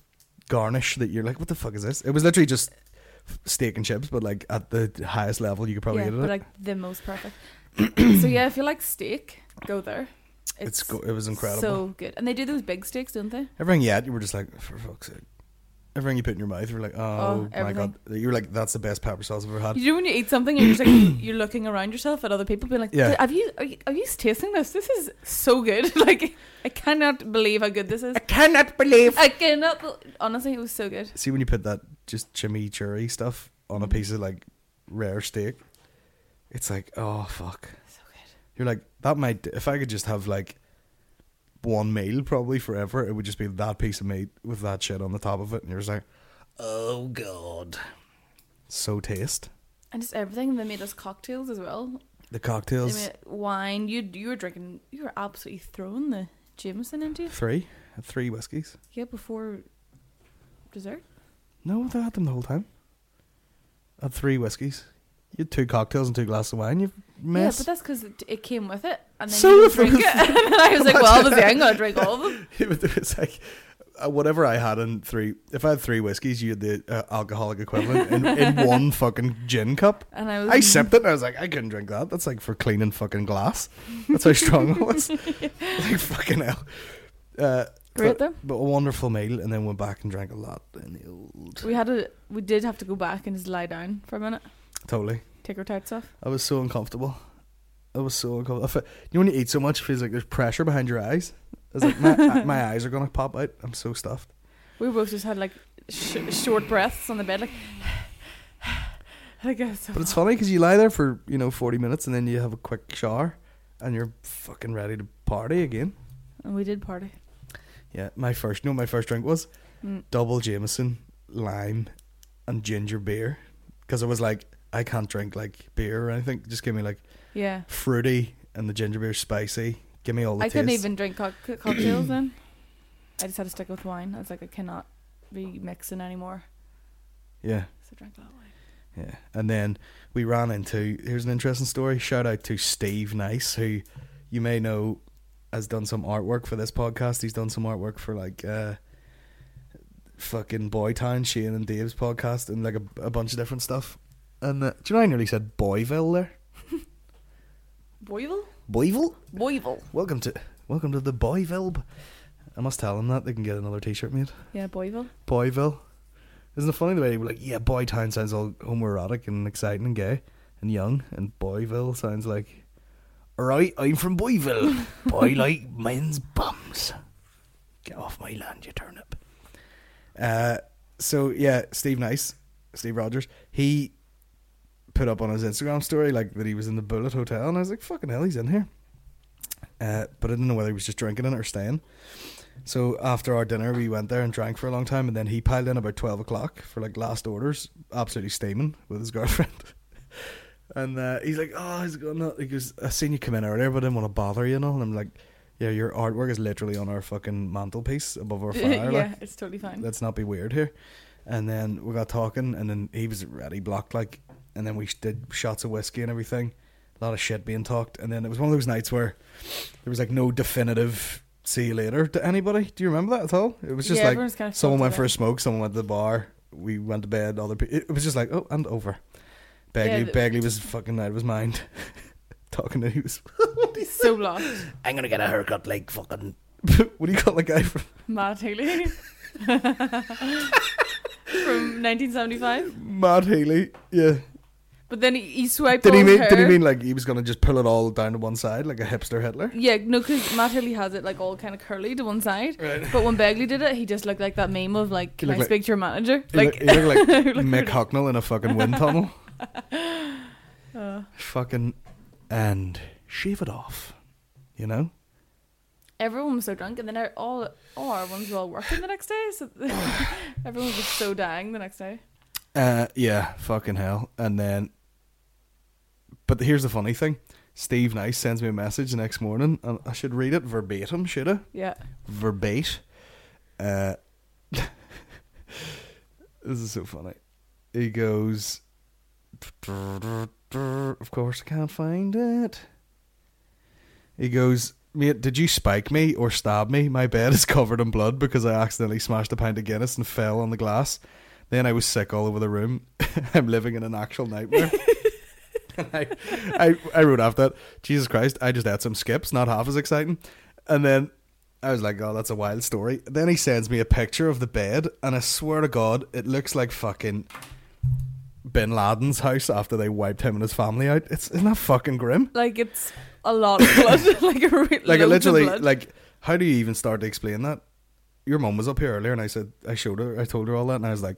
garnish that you're like, what the fuck is this? It was literally just steak and chips, but like at the highest level you could probably yeah, eat it. but at. like the most perfect. So yeah, if you like steak, go there. It was incredible. So good. And they do those big steaks, don't they? Everything you ate, you were just like, for fuck's sake. Everything you put in your mouth, you were like, oh my everything. god. You were like, that's the best pepper sauce I've ever had. You know when you eat something and you're just like you're looking around yourself at other people being like, Yeah. are you tasting this? This is so good. Like I cannot believe how good this is. Honestly, it was so good. See when you put that just chimichurri stuff on a piece of like rare steak, it's like, oh fuck. So good. You're like, that might, if I could just have like one meal probably forever, it would just be that piece of meat with that shit on the top of it, and you're just like, oh god, so taste. And just everything. They made us cocktails as well. The cocktails. They made wine. You were drinking. You were absolutely throwing the Jameson into it. I had 3 whiskies. Yeah, before dessert. No, I had them the whole time. I had 3 whiskies. You had 2 cocktails and 2 glasses of wine. You mess. Yeah, but that's because it came with it, and then So you if it didn't drink was- it. And then I was like, well, obviously I'm gonna drink all of them. Yeah, but it's like whatever I had in 3. If I had 3 whiskies, you had the alcoholic equivalent in one fucking gin cup. And I was. I sipped it and I was like, I couldn't drink that. That's like for cleaning fucking glass. That's how strong it was. Like fucking hell. Great though. But a wonderful meal, and then went back and drank a lot in the old. We did have to go back and just lie down for a minute, Totally. take our tights off. I was so uncomfortable. You know when you eat so much, it feels like there's pressure behind your eyes. It's like my eyes are gonna pop out. I'm so stuffed. We both just had like short breaths on the bed, like. Like so But it's funny because you lie there for 40 minutes, and then you have a quick shower, and you're fucking ready to party again. And we did party. Yeah, my first drink was double Jameson, lime, and ginger beer, because I was like, I can't drink like beer or anything. Just give me like Yeah. fruity, and the ginger beer spicy. Give me all the I couldn't taste. even drink cocktails then. I just had to stick with wine. I was like, I cannot be mixing anymore. Yeah, So I drank a lot of wine. yeah. And then we ran into, here's an interesting story. Shout out to Steve Nice, who you may know has done some artwork for this podcast. He's done some artwork for like fucking Boytown, Shane and Dave's podcast, and like a bunch of different stuff. And do you know I nearly said Boyville there? Boyville? Boyville? Boyville. Welcome to the Boyville. I must tell them that they can get another t-shirt made. Yeah, Boyville. Boyville. Isn't it funny the way they were like, yeah, Boytown sounds all homoerotic and exciting and gay and young, and Boyville sounds like, alright, I'm from Boyville. Boy like men's bums. Get off my land, you turnip. So yeah, Steve Rogers, he put up on his Instagram story like that he was in the Bullet Hotel, and I was like, fucking hell, he's in here. But I didn't know whether he was just drinking it or staying. So after our dinner, we went there and drank for a long time, and then he piled in about 12 o'clock for like last orders, absolutely steaming with his girlfriend. And he's like, oh, how's it going? He goes, I seen you come in earlier, but I didn't want to bother you, And I'm like, yeah, your artwork is literally on our fucking mantelpiece above our fire. Yeah, like, it's totally fine. let's not be weird here. And then we got talking, and then he was already blocked, like, and then we did shots of whiskey and everything. A lot of shit being talked, and then it was one of those nights where there was like no definitive see you later to anybody. Do you remember that at all? It was just Yeah, like everyone's kind of someone went filtered for a out. smoke, someone went to the bar, we went to bed, other people. It was just like, oh, and over. Yeah, Begley was fucking out of his mind. Talking to, he was, So lost. I'm gonna get a haircut like fucking, what do you call the guy from? Matt Haley. From 1975. Matt Healy, yeah. But then he swiped Did all he his mean? Did he hair. mean like he was gonna just pull it all down to one side like a hipster Hitler? Yeah, no, because Matt Haley has it like all kind of curly to one side. Right. But when Begley did it, he just looked like that meme of like, can I looked like- speak to your manager? He Like, looked like Look Mick really- Hucknall in a fucking wind tunnel. Fucking, and shave it off, you know? everyone was so drunk, and then all our ones were all working the next day, so everyone was so dying the next day. Yeah, fucking hell. And then, but here's the funny thing. Steve Nice sends me a message the next morning, and I should read it verbatim, should I? Yeah. Verbate. This is so funny. He goes, of course I can't find it. He goes, Mate, did you spike me or stab me? My bed is covered in blood because I accidentally smashed a pint of Guinness and fell on the glass. Then I was sick all over the room. I'm living in an actual nightmare. I wrote after that, Jesus Christ, I just ate some skips, not half as exciting. And then I was like, oh, that's a wild story. Then he sends me a picture of the bed, and I swear to God, it looks like fucking Bin Laden's house after they wiped him and his family out. Isn't that fucking grim? Like, it's a lot of blood. Like it literally, like, how do you even start to explain that? Your mum was up here earlier, and I told her all that, and I was like,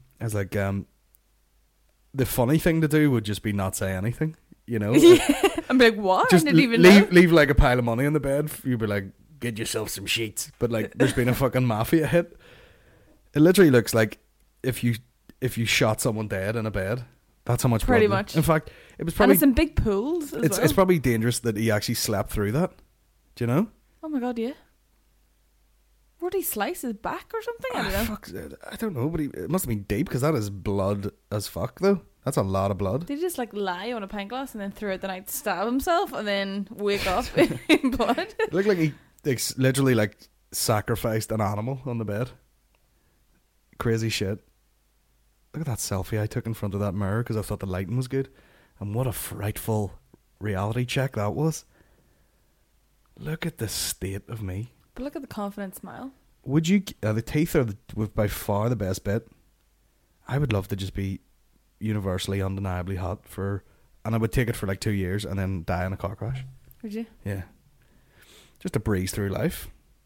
the funny thing to do would just be not say anything, you know? I'm like, what? Just I didn't even know. leave like a pile of money on the bed. You'd be like, get yourself some sheets. But like, there's been a fucking mafia hit. It literally looks like if you shot someone dead in a bed. That's how much Pretty blood. much. In fact, it was probably. And it's in big pools as well. It's probably dangerous that he actually slept through that. Do you know? Oh my God, yeah. Would he slice his back or something? I don't know. Fuck, I don't know, but it must have been deep because that is blood as fuck, though. That's a lot of blood. Did he just like lie on a pint glass and then throughout the night stab himself and then wake up in blood? It looked like he literally like sacrificed an animal on the bed. Crazy shit. Look at that selfie I took in front of that mirror because I thought the lighting was good. And what a frightful reality check that was. Look at the state of me. But look at the confident smile. Would you... the teeth are by far the best bit. I would love to just be universally, undeniably hot for... And I would take it for like 2 years and then die in a car crash. Would you? Yeah. Just to breeze through life.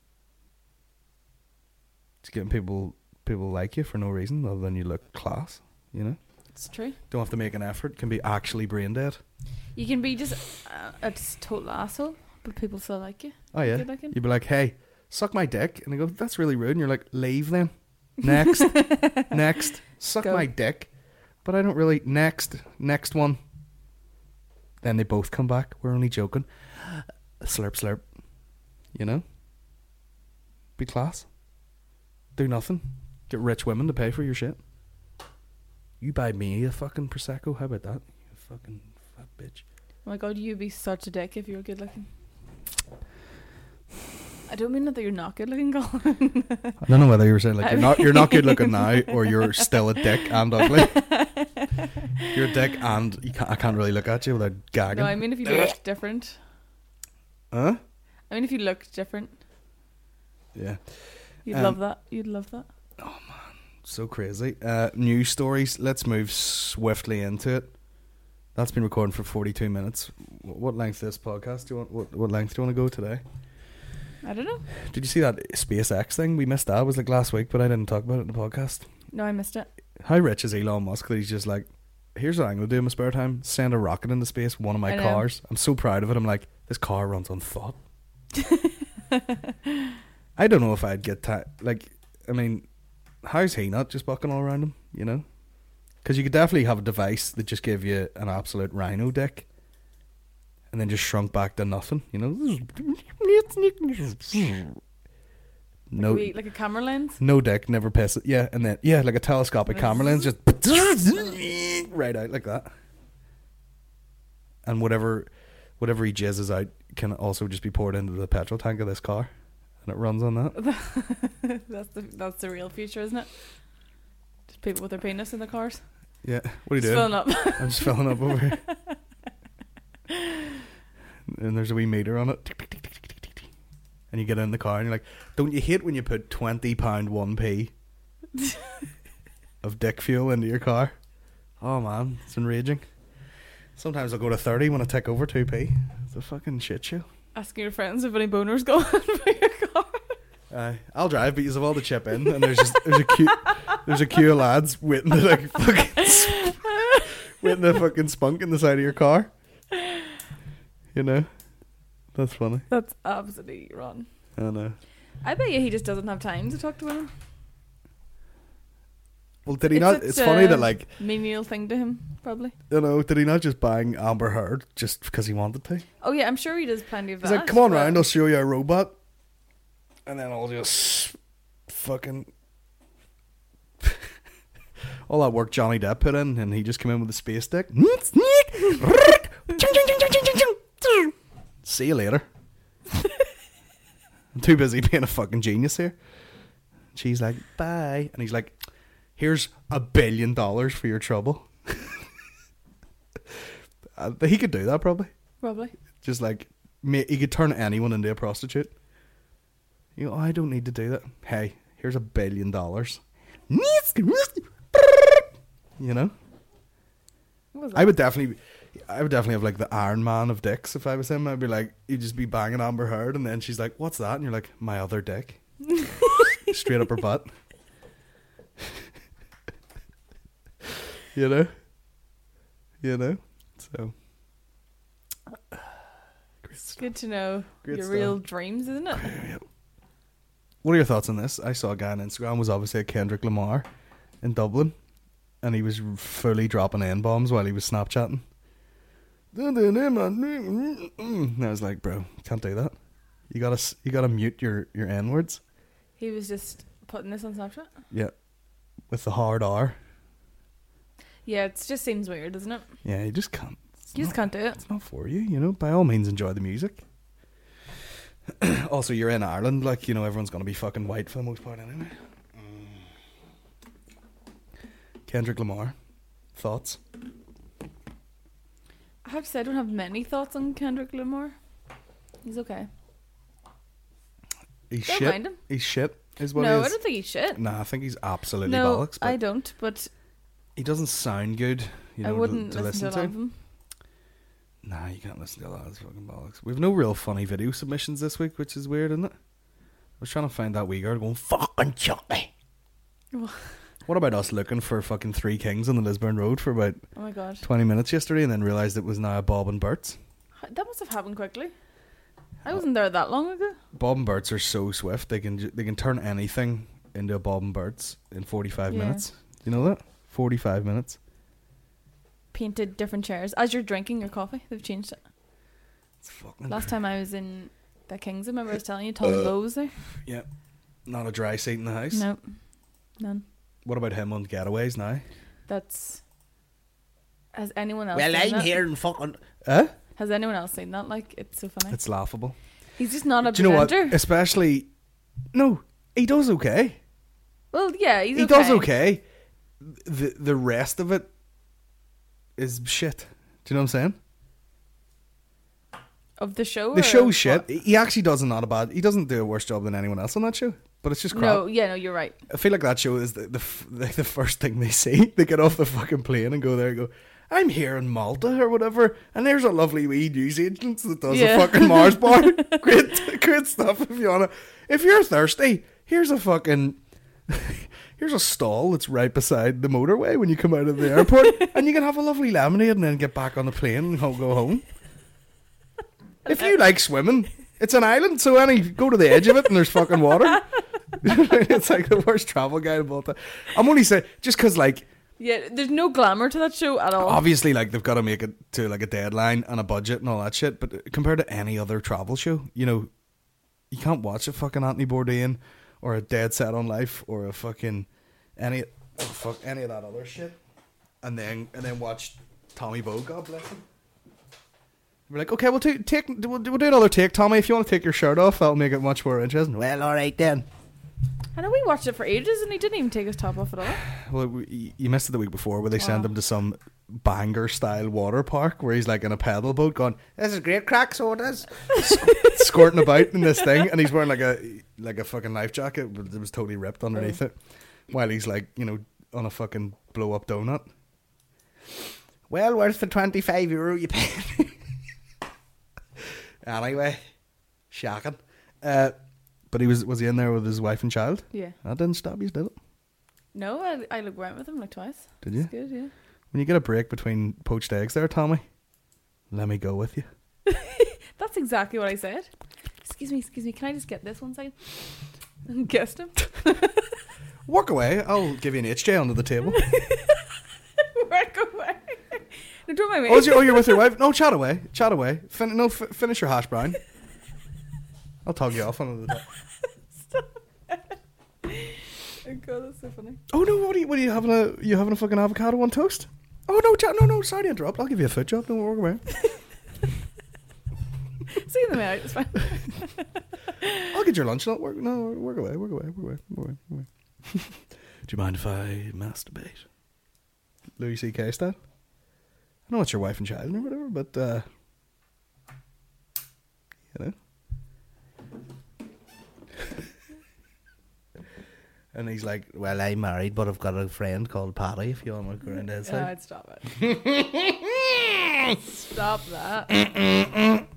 Just getting people like you for no reason other than you look class, you know? It's true. Don't have to make an effort. Can be actually brain dead. You can be just a total asshole, but people still like you. Oh yeah. Good looking. You'd be like, hey, suck my dick. And they go, that's really rude. And you're like, leave then. Next. Next. Suck Go. my dick. But I don't really... Next one. Then they both come back. We're only joking. Slurp, slurp. You know? Be class. Do nothing. Get rich women to pay for your shit. You buy me a fucking Prosecco. How about that? You fucking fat bitch. Oh my God, you'd be such a dick if you were good looking. I don't mean that you're not good looking, Colin. I don't know whether you were saying like you're not good looking now or you're still a dick and ugly. You're a dick and I can't really look at you without gagging. No, I mean if you looked different. Huh? I mean if you looked different. Yeah. You'd love that. You'd love that. So crazy. News stories. Let's move swiftly into it. That's been recording for 42 minutes. What length this podcast do you want? What length do you want to go today? I don't know. Did you see that SpaceX thing? We missed that. It was like last week, but I didn't talk about it in the podcast. No, I missed it. How rich is Elon Musk that he's just like, here's what I'm going to do in my spare time. Send a rocket into space, one of my I know. cars. I'm so proud of it. I'm like, this car runs on thought. I don't know if I'd get I mean, how's he not just bucking all around him, you know? Because you could definitely have a device that just gave you an absolute rhino dick and then just shrunk back to nothing, you know? No, Like a camera lens. no dick, never piss it. Yeah, and then, yeah, like a telescopic camera lens, just right out like that. And whatever he jizzes out can also just be poured into the petrol tank of this car. And it runs on that. That's the real future, isn't it? Just people with their penis in the cars. Yeah. What are you Just doing? filling up. I'm just filling up over here. And there's a wee meter on it. And you get in the car and you're like, don't you hate when you put £20 1p of dick fuel into your car? Oh man, it's enraging. Sometimes I'll go to 30 when I take over 2p. It's a fucking shit show. Asking your friends if any boners going for your car. I'll drive, but you've all to chip in, and there's a queue of lads waiting to like waiting to fucking spunk in the side of your car. You know, that's funny. That's absolutely wrong. I know. I bet you he just doesn't have time to talk to women. Well, did he not? It's funny that like menial thing to him, probably. you know, did he not just bang Amber Heard just because he wanted to? Oh yeah, I'm sure he does plenty of He's that. like, come on but- round, I'll show you a robot. And then I'll just fucking... all that work Johnny Depp put in, and he just came in with a space stick. See you later. too busy being a fucking genius here. She's like, bye. And he's like, here's $1 billion for your trouble. He could do that probably. Probably. Just like, he could turn anyone into a prostitute. You know, I don't need to do that. Hey, here's $1 billion. You know? What was that? I would definitely have like the Iron Man of dicks if I was him. I'd be like, he'd just be banging Amber Heard, and then she's like, what's that? And you're like, my other dick. Straight up her butt. You know? So. It's good to know Great your stuff. real dreams, isn't it? What are your thoughts on this? I saw a guy on Instagram was obviously a Kendrick Lamar in Dublin, and he was fully dropping N-bombs while he was Snapchatting. And I was like, bro, you can't do that. You gotta mute your N-words. He was just putting this on Snapchat. Yeah, with the hard R. Yeah, it just seems weird, doesn't it? Yeah, you just can't. You just can't do it. It's not for you, you know. By all means, enjoy the music. Also, you're in Ireland, like, you know, everyone's gonna be fucking white for the most part anyway. Kendrick Lamar, thoughts? I have to say, I don't have many thoughts on Kendrick Lamar. He's okay. He's Don't shit. mind him. He's shit, is what No, he I is. don't think he's shit. Nah, I think he's absolutely No, bollocks. But I don't, but he doesn't sound good. You know, I wouldn't to listen to a lot of them. Nah, you can't listen to a lot of this fucking bollocks. We've no real funny video submissions this week, which is weird, isn't it? I was trying to find that wee girl going, fucking Johnny. What about us looking for fucking Three Kings on the Lisburn Road for about Oh my god. 20 minutes yesterday and then realised it was now Bob and Bert's? That must have happened quickly. I wasn't there that long ago. Bob and Bert's are so swift. They can turn anything into a Bob and Bert's in 45 Yeah. minutes. Do you know that? 45 minutes. Painted different chairs. As you're drinking your coffee, they've changed it. It's fucking... Last time I was in the Kings, remember I was telling you, Tommy Lowe was there? Yeah. Not a dry seat in the house. No. None. What about him on Getaways now? That's... Has anyone else seen that? and fucking... Huh? Has anyone else seen that? Like, it's so funny. It's laughable. He's just not a Do you know what? presenter. Especially... No, he does okay. Well, yeah, he's He does okay. The rest of it is shit. Do you know what I'm saying? Of the show? The or show's what? shit. He actually does not a bad... He doesn't do a worse job than anyone else on that show. But it's just crap. No, yeah, no, you're right. I feel like that show is the first thing they see. They get off the fucking plane and go there and go, I'm here in Malta or whatever, and there's a lovely wee news agent that does Yeah. a fucking Mars bar. Great stuff if you wanna. If you're thirsty, here's a fucking... Here's a stall that's right beside the motorway when you come out of the airport, and you can have a lovely lemonade and then get back on the plane and go home. If you like swimming, it's an island, so go to the edge of it and there's fucking water. It's like the worst travel guide of all time. I'm only saying, just because, like, Yeah, there's no glamour to that show at all. obviously, like, they've got to make it to, like, a deadline and a budget and all that shit, but compared to any other travel show, you know, you can't watch a fucking Anthony Bourdain or a Dead Set on Life or a fucking any of that other shit and then watch Tommy Bowe, God bless him. We're like, okay, we'll do another take, Tommy. If you want to take your shirt off, that'll make it much more interesting. Well, all right then. I know we watched it for ages and he didn't even take his top off at all. Well, you missed it the week before where they sent him to some banger style water park where he's like in a pedal boat going, this is great crack sodas, squirting about in this thing, and he's wearing like a fucking life jacket but it was totally ripped underneath it while he's like, you know, on a fucking blow up donut. Well, worth the €25 you paid. Anyway, shocking. But was he in there with his wife and child? Yeah. That didn't stop you, did it? No, I went with him like twice. Did you? It's good, yeah. When you get a break between poached eggs there, Tommy, let me go with you. That's exactly what I said. Excuse me, can I just get this one second? Guessed him. Walk away. I'll give you an HJ under the table. Walk away. No, don't mind me. Oh, you're with your wife? No, chat away. Finish your hash brown. I'll tog you off under the top. Oh god, that's so funny. Oh no, what are you having a fucking avocado on toast? Oh no, sorry to interrupt. I'll give you a foot job. Don't walk away. See them out, it's fine. I'll get your lunch. Not work. No, work away. Do you mind if I masturbate? Louis C.K. style. I know it's your wife and child or whatever, but you know. And he's like, well, I'm married, but I've got a friend called Patty, if you want to go around his Yeah, house. I'd stop it. Stop that.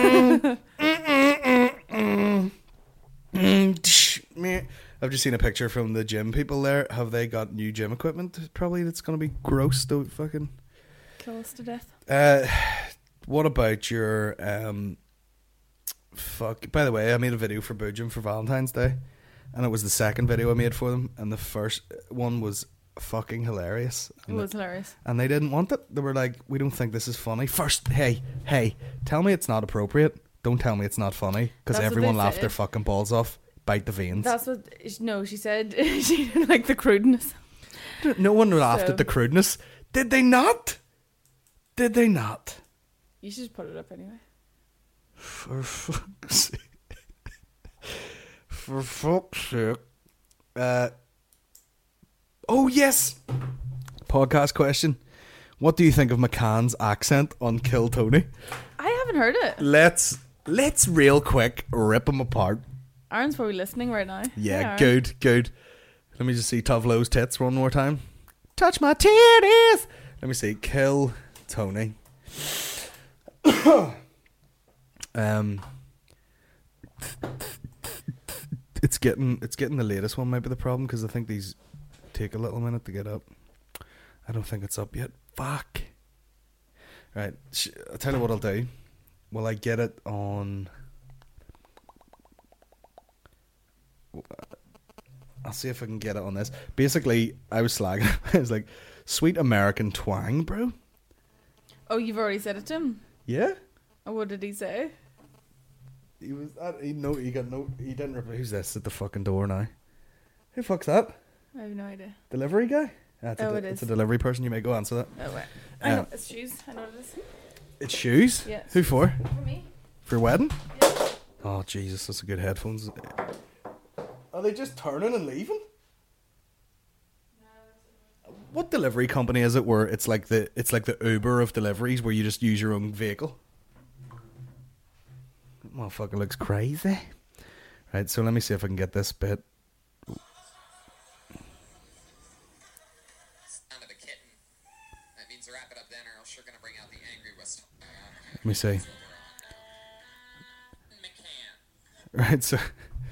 I've just seen a picture from the gym people there. Have they got new gym equipment? Probably that's going to be gross to fucking... Kill us to death. What about your... Fuck. By the way, I made a video for Boojum for Valentine's Day. And it was the second video I made for them. And the first one was fucking hilarious. It was hilarious. And they didn't want it. They were like, we don't think this is funny. First, hey, tell me it's not appropriate. Don't tell me it's not funny. Because That's what everyone they laughed said. their fucking balls off. Bite the veins. That's what... No, she said she didn't like the crudeness. No one laughed So- at the crudeness. Did they not? Did they not? You should just put it up anyway. For fuck's sake. For fuck's sake. Oh, yes. Podcast question. What do you think of McCann's accent on Kill Tony? I haven't heard it. Let's real quick rip him apart. Aaron's probably listening right now. Yeah, Aaron. good. Let me just see Tovlo's tits one more time. Touch my titties. Let me see. Kill Tony. It's getting the latest one might be the problem because I think these take a little minute to get up. I don't think it's up yet. Fuck. Right, I'll tell you what I'll do. Will I get it on? I'll see if I can get it on this. Basically, I was slagging. I was like, "Sweet American twang, bro." Oh, you've already said it to him? Yeah. Oh, what did he say? He was. He didn't reply. Who's this at the fucking door now? Who fuck's that? I have no idea. Delivery guy? It is. It's a delivery person. You may go answer that. Oh, wait. I know. It's shoes. I know what it is. It's shoes. Yeah. Who for? For me. For your wedding? Yeah. Oh Jesus, that's a good headphones. Are they just turning and leaving? What delivery company is it where it's like the Uber of deliveries where you just use your own vehicle? That motherfucker looks crazy. Right, so let me see if I can get this bit. Sound of a kitten. That means wrap it up then, or else you're gonna bring out the angry whistle. Let me see. McCann. Right, so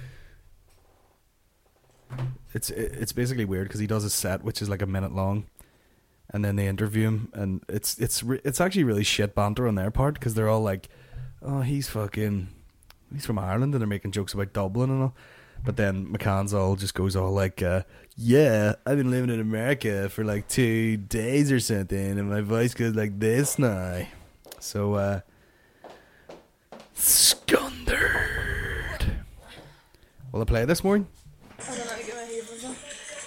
it's basically weird because he does a set which is like a minute long, and then they interview him, and it's actually really shit banter on their part because they're all like, "Oh, he's from Ireland," and they're making jokes about Dublin and all. But then McCann's just goes all like, "Yeah, I've been living in America for like 2 days or something, and my voice goes like this now." So, Scundered. Will I play this morning? I don't know. Get my headphones on.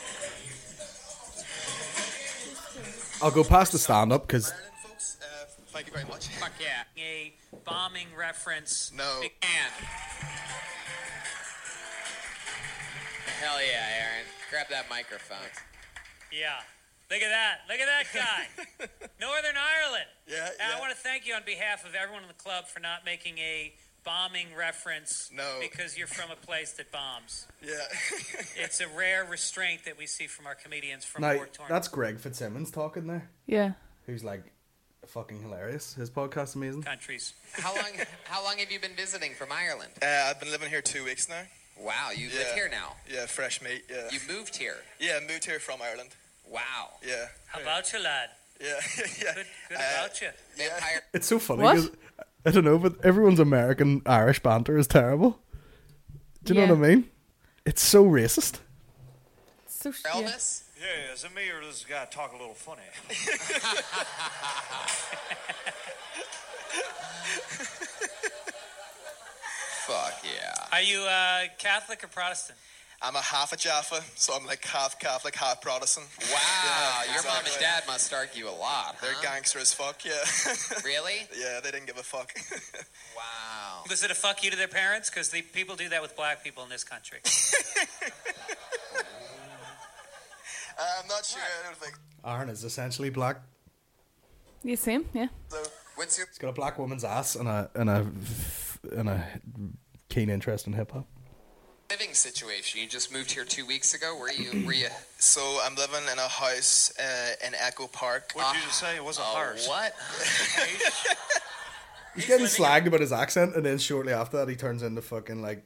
I'll go past the stand-up because Ireland, folks, thank you very much. Fuck yeah. A bombing reference. No. McCann. Hell yeah, Aaron. Grab that microphone. Yeah. Look at that. Look at that guy. Northern Ireland. Yeah, And I yeah. want to thank you on behalf of everyone in the club for not making a bombing reference. No. Because you're from a place that bombs. Yeah. It's a rare restraint that we see from our comedians from now war torn. that's Greg Fitzsimmons talking there, Yeah. who's like fucking hilarious. His podcast's amazing. countries. How long have you been visiting from Ireland? I've been living here 2 weeks now. Wow, you live Yeah. here now. Yeah, fresh meat. Yeah. You moved here. Yeah, moved here from Ireland. Wow. Yeah. How about you, lad? Yeah. Yeah. Good about you. Yeah. Vampire. It's so funny What? 'cause I don't know, but everyone's American Irish banter is terrible. Do you know what I mean? It's so racist. So yeah. Elvis? Yeah, is it me or does this guy talk a little funny? Fuck yeah. Are you Catholic or Protestant? I'm a half a Jaffa, so I'm like half Catholic, half Protestant. Wow, Yeah, your mom exactly. and dad must argue a lot, They're huh? gangster as fuck, yeah. Really? Yeah, they didn't give a fuck. Wow. Was it a fuck you to their parents? Because people do that with black people in this country. I'm not sure. I don't think Aaron is essentially black. You same, yeah. so. What's your He's got a black woman's ass and a keen interest in hip hop. living situation? You just moved here 2 weeks ago. Were you? So I'm living in a house in Echo Park. What did you just say? It wasn't harsh. What? He's getting slagged about his accent, and then shortly after that, he turns into fucking like.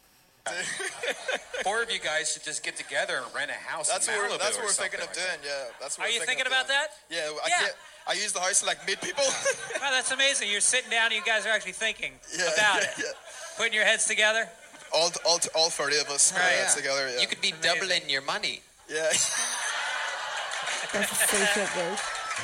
Four of you guys should just get together and rent a house That's in what Malibu we're or thinking of something like doing. Yeah, that's what Are we're you thinking of about doing. that? Yeah, Yeah. I use the house to like meet people. Wow, that's amazing. You're sitting down and you guys are actually thinking Yeah, about yeah, it. yeah. Putting your heads together. all 30 of us Right, together. Yeah. You could be doubling your money. Yeah. That's so shit, bro.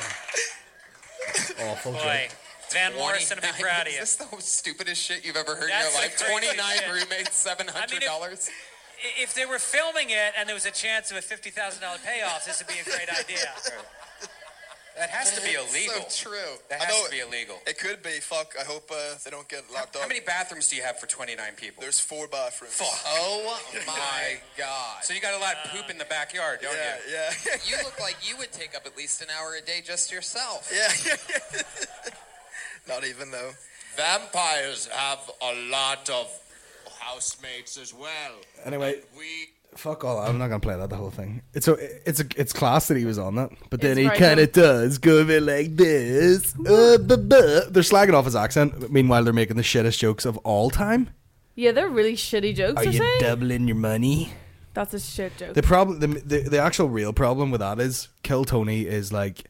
Awful. Boy, Van Morrison will be proud of you. Is this the stupidest shit you've ever heard That's in your the life? craziest 29 shit. roommates, $700. If they were filming it and there was a chance of a $50,000 payoff, this would be a great idea. That has to be illegal. So true. That I has know to be illegal. It could be. Fuck. I hope they don't get locked up. How many bathrooms do you have for 29 people? There's 4 bathrooms. Oh my God. So you got a lot of poop in the backyard, don't you? Yeah. You look like you would take up at least an hour a day just yourself. Yeah. Not even though. Vampires have a lot of housemates as well. Anyway, We fuck all that. I'm not gonna play that the whole thing. It's class that he was on that, but then It's he very kind of good. does go a bit like this. They're slagging off his accent. Meanwhile, they're making the shittest jokes of all time. Yeah, they're really shitty jokes, Are they're you saying. doubling your money? That's a shit joke. The problem, the actual real problem with that is Kill Tony is like,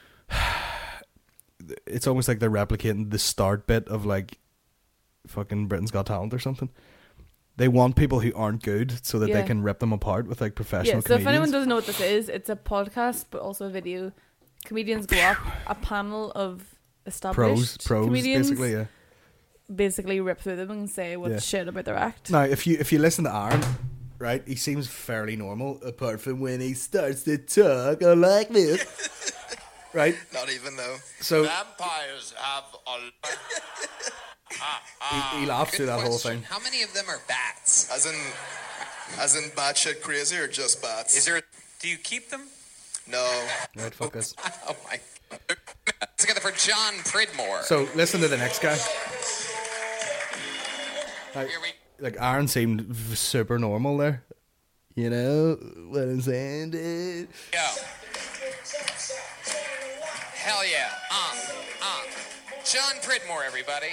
it's almost like they're replicating the start bit of like fucking Britain's Got Talent or something. They want people who aren't good so that they Yeah. can rip them apart with like professional Yeah, so if anyone comedians. doesn't know what this is, it's a podcast but also a video. Comedians go up, a panel of established Pros, comedians basically, yeah. basically rip through them and say what's Yeah. shit about their act. Now, if you listen to Aaron, right, he seems fairly normal apart from when he starts to talk like this, right? Not even though. So vampires have a he laughs Good through that whole question. thing. How many of them are bats? As in batshit crazy or just bats? Is there? Do you keep them? No. Right, fuck us. Oh my. Together for John Pridmore. So listen to the next guy. Like, Here we like Aaron seemed super normal there. You know what I'm saying, dude? go. Hell yeah. John Pridmore, everybody.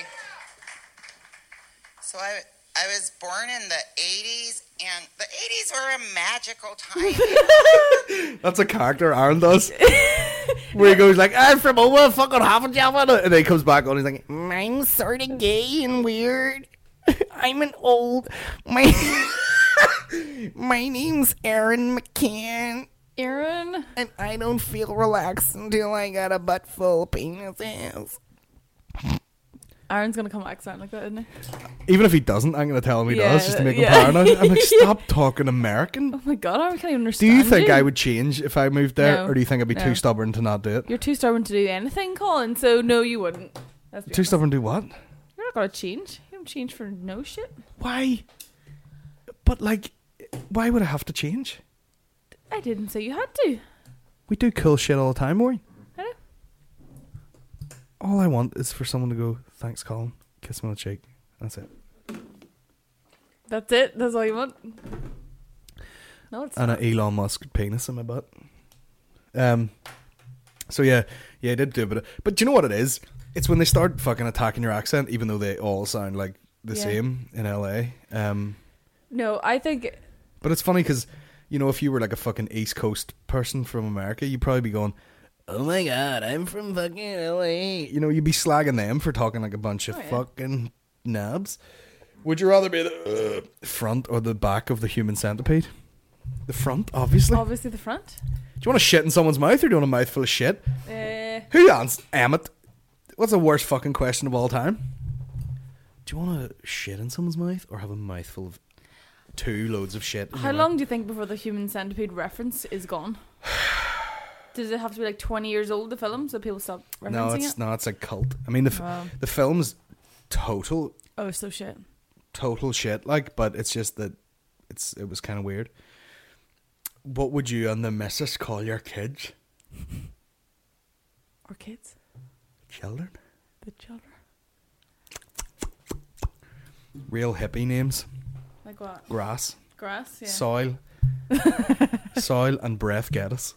So I was born in the 80s, and the 80s were a magical time. That's a character Aaron does. Where he goes like, I'm from over fucking half a Java. And then he comes back on, he's like, I'm sort of gay and weird. I'm an old... My name's Aaron McCann. Aaron? And I don't feel relaxed until I got a butt full of penises. Aaron's gonna come back sound like that, isn't he? Even if he doesn't, I'm going to tell him he Yeah, does, just to make him yeah. paranoid. I'm like, stop talking American. Oh my god, Aaron can't even Do understand you think you. I would change if I moved there? No. Or do you think I'd be No. too stubborn to not do it? You're too stubborn to do anything, Colin, so no, you wouldn't. Let's be Too honest. stubborn to do what? You're not gonna change. You don't change for no shit. Why? But like, why would I have to change? I didn't say you had to. We do cool shit all the time, Maureen. I know. All I want is for someone to go, thanks, Colin. Kiss me on the cheek. That's it. That's it. That's all you want. No, it's And not. an Elon Musk penis in my butt. So yeah, I did do a bit of, but do you know what it is? It's when they start fucking attacking your accent, even though they all sound like the Yeah. same in LA. No, I think But it's funny because, you know, if you were like a fucking East Coast person from America, you'd probably be going, oh my god, I'm from fucking LA. You know, you'd be slagging them for talking like a bunch of Oh, yeah. fucking knobs. Would you rather be the front or the back of the human centipede? The front, obviously. obviously the front. Do you want to shit in someone's mouth or do you want a mouthful of shit? Who Who answers? Emmett. What's the worst fucking question of all time? Do you want to shit in someone's mouth or have a mouthful of... two loads of shit. and How you're long like, do you think before the Human Centipede reference is gone? Does it have to be like 20 years old, the film, so people stop referencing it? No, it's a cult. I mean, Wow. the film's total Oh, so shit. shit, like, but it's just that it was kind of weird. What would you and the missus call your kids? Or kids? Children? The children. Real hippie names. Like what? Grass. Grass, yeah. Soil. Soil and breath get us.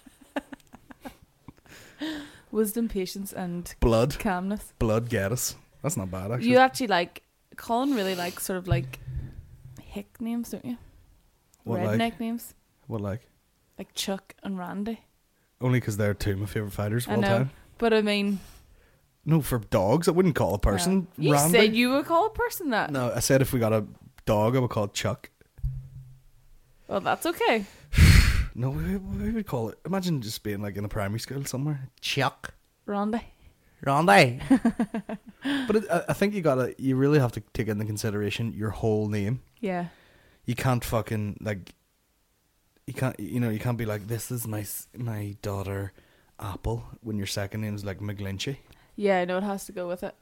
Wisdom, patience, and Blood. calmness. Blood get us. That's not bad, actually. You actually like, Colin really likes sort of like hick names, don't you? What, Redneck like? names. What, like? Like Chuck and Randy. Only because they're two of my favourite fighters of I all know. time. But I mean, No, for dogs, I wouldn't call a person you Randy. said you would call a person that. No, I said if we got a dog, I would call it Chuck. Well, that's okay. No, we would call it. Imagine just being like in a primary school somewhere. Chuck. Randy. Randy. But I think you really have to take into consideration your whole name. Yeah. You can't fucking like. You can't be like, this is my daughter, Apple, when your second name's like McGlinchey. Yeah, no, it has to go with it.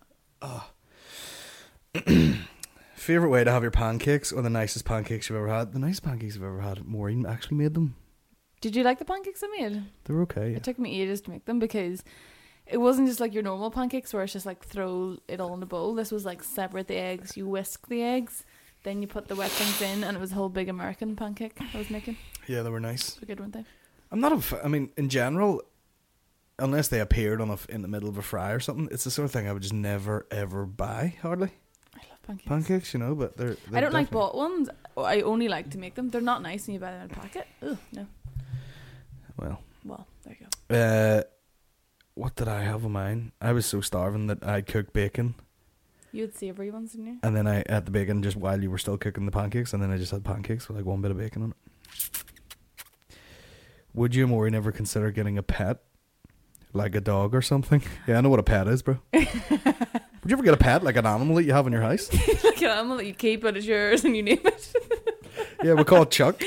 Favorite way to have your pancakes, or the nicest pancakes you've ever had? The nicest pancakes I've ever had. Maureen actually made them. Did you like the pancakes I made? They were okay. Yeah. It took me ages to make them because it wasn't just like your normal pancakes where it's just like throw it all in a bowl. This was like separate the eggs, you whisk the eggs, then you put the wet things in, and it was a whole big American pancake I was making. Yeah, they were nice. It was a good one thing. I'm not I mean, in general, unless they appeared in the middle of a fry or something, it's the sort of thing I would just never ever buy. Hardly. I love pancakes. Pancakes, but they're I don't like definitely- bought ones. I only like to make them. They're not nice when you buy them in a packet. Ugh, no. Well, there you go. What did I have of mine? I was so starving that I cooked bacon, You had savoury ones, didn't you? and then I ate the bacon just while you were still cooking the pancakes, and then I just had pancakes with like one bit of bacon on it. Would you, Maureen, ever consider getting a pet? Like a dog or something? Yeah, I know what a pet is, bro. Would you ever get a pet, like an animal that you have in your house? Like an animal that you keep, but it's yours and you name it. Yeah, we call it Chuck.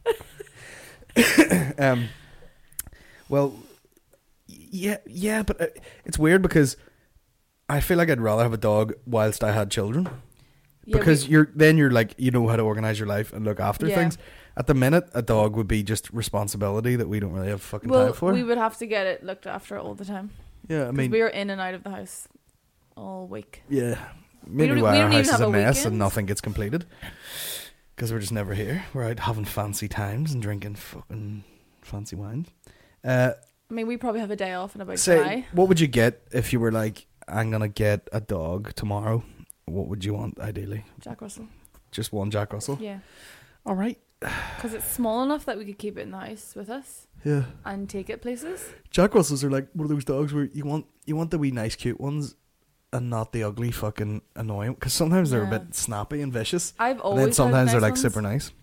Well, yeah, but it's weird because I feel like I'd rather have a dog whilst I had children. Yeah, Because you're like, you know how to organise your life and look after Yeah. things. At the minute, a dog would be just responsibility that we don't really have fucking time for. we would have to get it looked after all the time. Yeah, I 'Cause mean, we were in and out of the house all week. yeah, maybe don't- why we our don't even house is have a a mess weekend. and nothing gets completed. Because we're just never here. We're out having fancy times and drinking fucking fancy wines. I mean, we probably have a day off in about Say, July. what would you get if you were like, I'm gonna get a dog tomorrow? What would you want ideally? Jack Russell. Just one Jack Russell. Yeah. All right. Because it's small enough that we could keep it in the house with us Yeah. and take it places. Jack Russells are like one of those dogs where you want the wee nice cute ones, and not the ugly fucking annoying. Because sometimes they're a Yeah. bit snappy and vicious. I've And always then had sometimes they're nice like ones. super nice.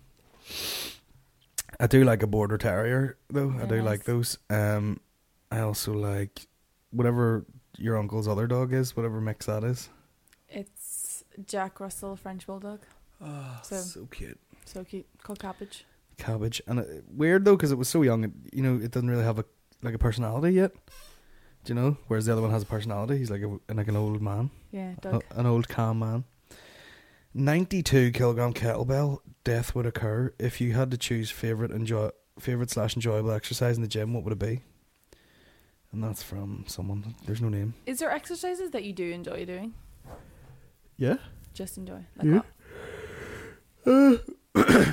I do like a border terrier though. I They're do nice. like those. I also like whatever your uncle's other dog is, whatever mix that is. It's Jack Russell French Bulldog. Oh, so cute. So cute. Called Cabbage. Cabbage. And weird though, because it was so young. It doesn't really have a personality yet. Do you know? Whereas the other one has a personality. He's like an old man. Yeah, Doug. An old calm man. 92 kilogram kettlebell. Death would occur if you had to choose favorite / enjoyable exercise in the gym. What would it be? And that's from someone. There's no name. Is there exercises that you do enjoy doing? Yeah. Just enjoy. Like Yeah. what?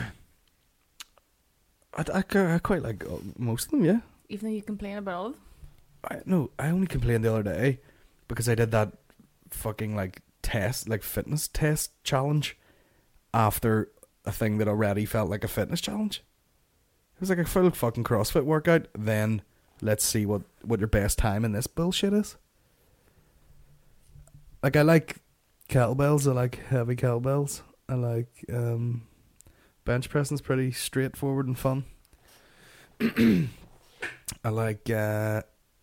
I quite like most of them. Yeah. Even though you complain about all of them? I only complained the other day because I did that fucking fitness test challenge after a thing that already felt like a fitness challenge. It was like a full fucking CrossFit workout. Then let's see what your best time in this bullshit is. Like, I like kettlebells. I like heavy kettlebells. I like bench pressing's pretty straightforward and fun. I like there's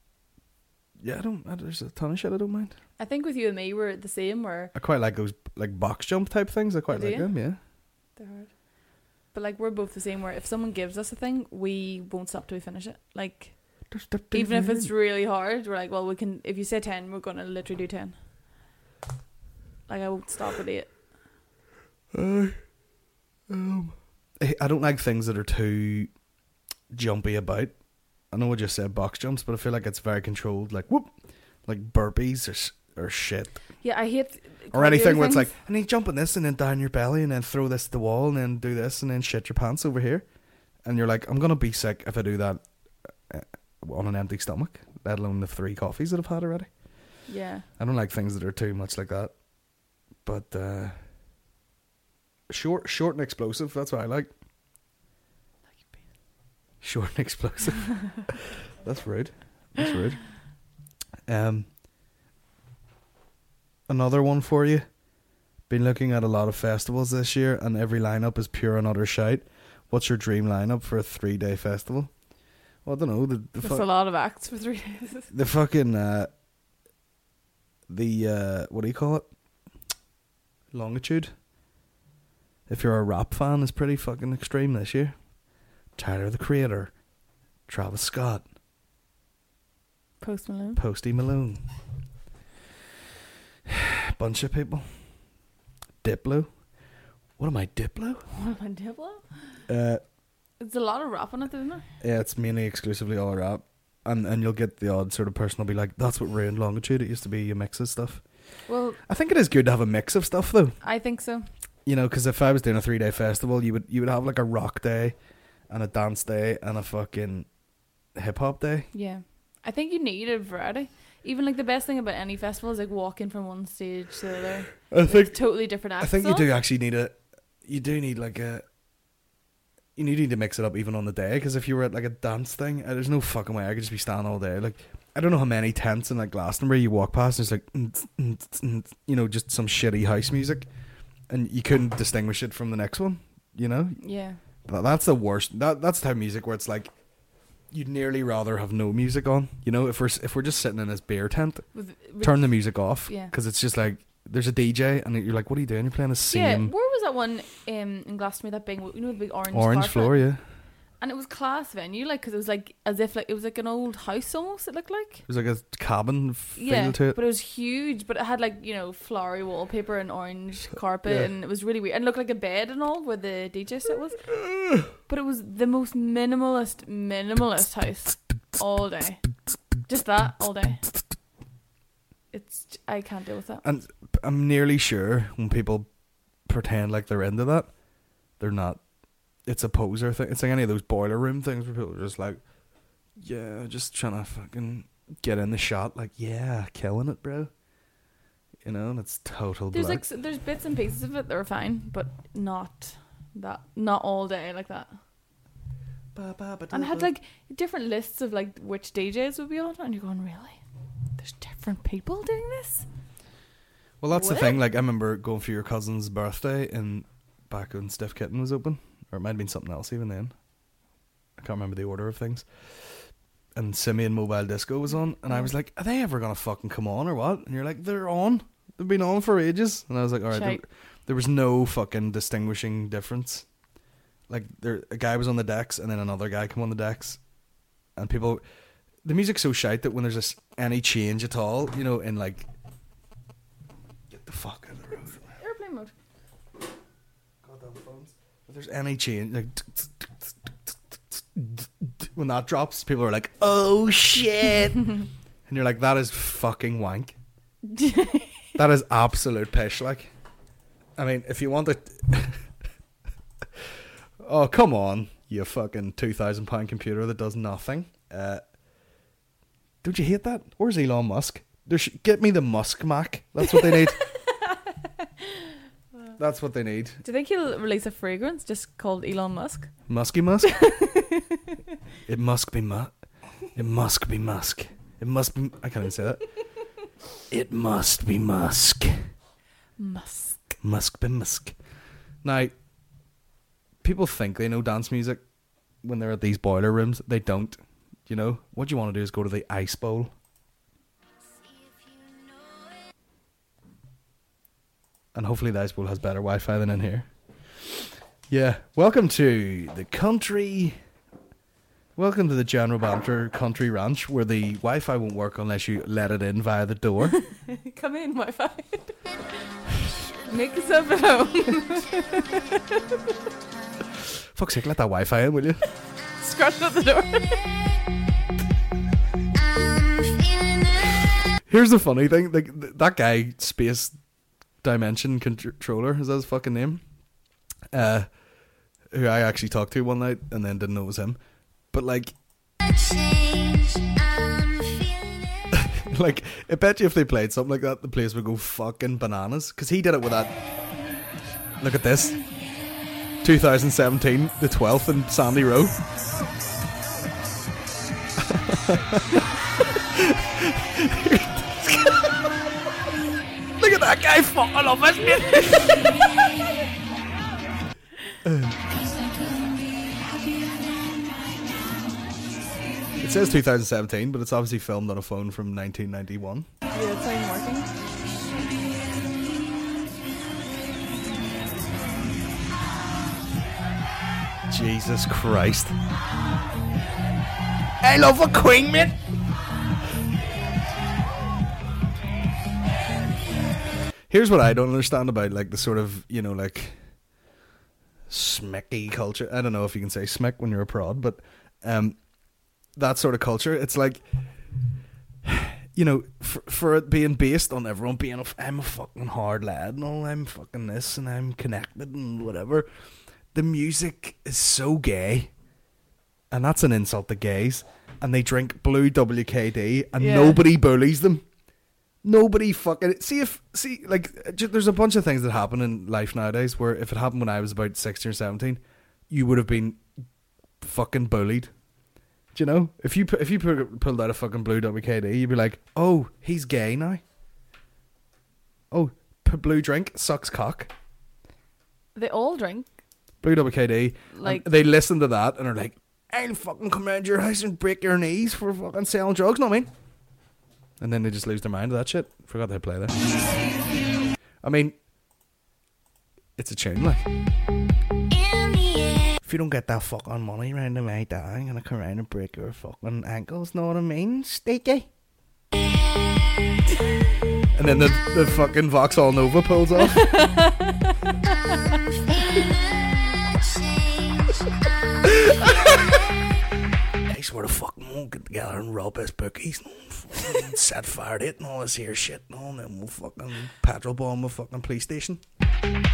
a ton of shit I don't mind. I think with you and me, we're the same. Where I quite like those like box jump type things. I quite Do like you? them. Yeah. they're hard. But like we're both the same. Where if someone gives us a thing, we won't stop till we finish it. Like even if it's really hard, we're like, well, we can. If you say 10, we're gonna literally do 10. Like I won't stop at 8. I don't like things that are too jumpy about. I know I just said box jumps, but I feel like it's very controlled. Like whoop, like burpees or shit. Yeah, I hate. Or anything where it's like, and then jump on this and then down your belly and then throw this at the wall and then do this and then shit your pants over here. And you're like, I'm going to be sick if I do that on an empty stomach, let alone the 3 coffees that I've had already. Yeah. I don't like things that are too much like that. But short and explosive, that's what I like. Short and explosive. That's rude. That's rude. Another one for you. Been looking at a lot of festivals this year, and every lineup is pure and utter shite. What's your dream lineup for a 3-day festival? Well, I don't know. There's a lot of acts for 3 days. The fucking what do you call it? Longitude. If you're a rap fan, is pretty fucking extreme this year. Tyler the Creator, Travis Scott, Post Malone, Posty Malone. Bunch of people. Diplo. What am I, Diplo? What am I, Diplo? It's a lot of rap on it, isn't it? Yeah, it's mainly exclusively all rap. And you'll get the odd sort of person who'll be like, that's what ruined Longitude. It used to be a mix of stuff. Well, I think it is good to have a mix of stuff, though. I think so. You know, because if I was doing a 3-day festival, you would have like a rock day and a dance day and a fucking hip hop day. Yeah. I think you need a variety. Even like the best thing about any festival is like walking from one stage to the other. I think totally different acts. I think you do actually need you need to mix it up even on the day, because if you were at like a dance thing, there's no fucking way I could just be standing all day. Like, I don't know how many tents in like Glastonbury you walk past and it's like you know, just some shitty house music, and you couldn't distinguish it from the next one, you know? Yeah. That's the worst. That's the type of music where it's like you'd nearly rather have no music on. You know, if we're just sitting in this beer tent, turn the music off, because it's just like there's a DJ and you're like, what are you doing? You're playing the same. Yeah, where was that one in Glastonbury? That big, you know, the big orange floor, yeah. And it was class venue, like, because it was like as if like it was like an old house almost. It looked like it was like a cabin feel to it, but it was huge. But it had like, you know, flowery wallpaper and orange carpet, and it was really weird. And it looked like a bed and all where the DJ set was. But it was the most minimalist house all day. Just that all day. I can't deal with that. And I'm nearly sure when people pretend like they're into that, they're not. It's a poser thing. It's like any of those boiler room things where people are just like, yeah, just trying to fucking get in the shot. Like, yeah, killing it, bro. You know, and it's total. There's like there's bits and pieces of it that are fine, but not all day like that. And I had like different lists of like which DJs would be on, and you're going, really? There's different people doing this? Well, that's the thing. Like, I remember going for your cousin's birthday back when Stiff Kitten was open. Or it might have been something else even then. I can't remember the order of things. And Simian Mobile Disco was on, and I was like, are they ever going to fucking come on or what? And you're like, they're on. They've been on for ages. And I was like, alright, there was no fucking distinguishing difference. Like, a guy was on the decks, and then another guy came on the decks. And people... The music's so shite that when there's any change at all, you know, in like... Get the fuck out of the road. Airplane mode. Goddamn phones. If there's any change, like... When that drops, people are like, oh shit. And you're like, that is fucking wank. That is absolute pish, like. I mean, if you want it... Oh, come on, you fucking £2,000 computer that does nothing. Don't you hate that? Where's Elon Musk? Get me the Musk Mac. That's what they need. That's what they need. Do you think he'll release a fragrance just called Elon Musk? Musky Musk? It must be It must be Musk. It must be... I can't even say that. It must be Musk. Musk be Musk. Now, people think they know dance music when they're at these boiler rooms. They don't. You know? What you want to do is go to the Ice Bowl. And hopefully the Ice Bowl has better Wi-Fi than in here. Yeah. Welcome to the country. Welcome to the General Banter Country Ranch, where the Wi-Fi won't work unless you let it in via the door. Come in, Wi-Fi. Make yourself at home. Fuck's sake, let that Wi-Fi in, will you? Scratch at the door. Here's the funny thing, like that guy, Space Dimension Controller, is that his fucking name? Who I actually talked to one night and then didn't know it was him. But like, like, I bet you if they played something like that, the place would go fucking bananas. Because he did it with that. Look at this. 2017, the 12th in Sandy Row. Look at that guy fucking off his It says 2017, but it's obviously filmed on a phone from 1991. Yeah, it's not even working. Jesus Christ. I love a queen, mate. Here's what I don't understand about, like, the sort of, you know, like, smecky culture. I don't know if you can say smeck when you're a prod, but that sort of culture. It's like, you know, for it being based on everyone being I'm a fucking hard lad and all, I'm fucking this and I'm connected and whatever. The music is so gay, and that's an insult to gays. And they drink blue WKD and nobody bullies them. Nobody fucking there's a bunch of things that happen in life nowadays where if it happened when I was about 16 or 17, you would have been fucking bullied. Do you know? If you pulled out a fucking blue WKD, you'd be like, oh, he's gay now. Oh, blue drink sucks cock. They all drink. Blue WKD. Like, they listen to that and are like, I'll fucking come round your house and break your knees for fucking selling drugs, know what I mean? And then they just lose their mind to that shit. Forgot they play that. I mean, it's a tune, like. If you don't get that fucking money round the way down, I'm gonna come round and break your fucking ankles, know what I mean? Steaky. And then the fucking Vauxhall Nova pulls off. I swear to fucking won't get together and rob his bookies and set fire to it and all this here shit and all, and then we'll fucking petrol bomb a fucking police station. Do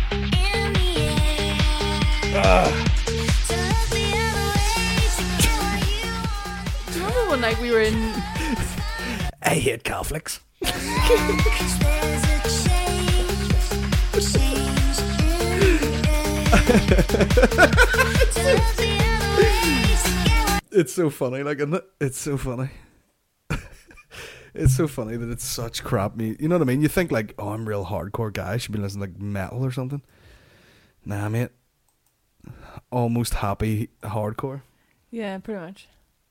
you remember one night we were in... I hate Catholics. It's so funny, like, isn't it? It's so funny. It's so funny that it's such crap music. You know what I mean? You think like, oh, I'm a real hardcore guy, I should be listening to like metal or something. Nah, mate. Almost happy hardcore. Yeah, pretty much.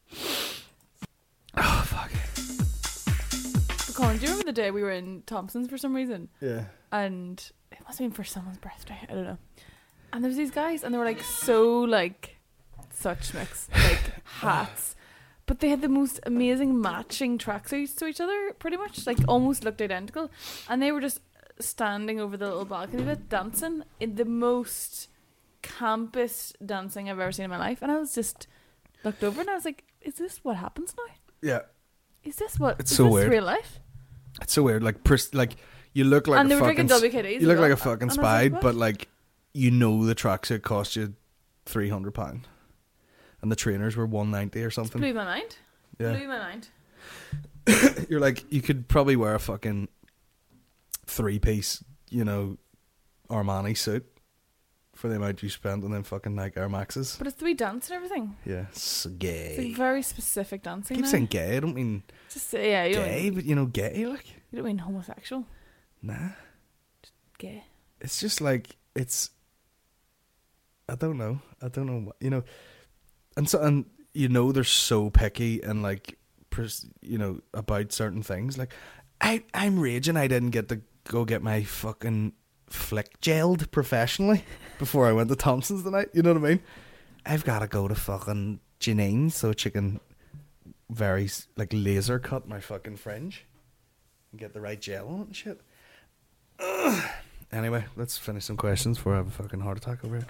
Oh, fuck. But Colin, do you remember the day we were in Thompson's for some reason? Yeah. And it must have been for someone's birthday, I don't know. And there was these guys, and they were like so like such mix, like hats, but they had the most amazing matching tracksuits to each other, pretty much, like almost looked identical. And they were just standing over the little balcony bit, dancing in the most campus dancing I've ever seen in my life. And I was just looked over and I was like, "Is this what happens now? Yeah. Is this what? It's is so this weird. Real life?" It's so weird. Like, you look like and a they were fucking. drinking WKDs. You look like a well. fucking And I was spy, like, what? but like, you know, the tracksuit cost you £300, and the trainers were $190 or something. Blew my mind. Yeah. Blew my mind. You're like, you could probably wear a fucking 3-piece, you know, Armani suit for the amount you spent on them fucking Nike Air Maxes. But it's the way dance and everything. Yeah, it's gay. It's like very specific dancing. I keep now. saying gay. I don't mean Just yeah, you gay, don't mean, but you know, gay. Like, you don't mean homosexual. nah, Just gay. it's just like it's. I don't know what, you know, and you know they're so picky and like, you know, about certain things. Like, I'm raging I didn't get to go get my fucking flick gelled professionally before I went to Thompson's tonight. You know what I mean? I've got to go to fucking Janine so she can very like laser cut my fucking fringe and get the right gel on it and shit. Ugh. Anyway, let's finish some questions before I have a fucking heart attack over here.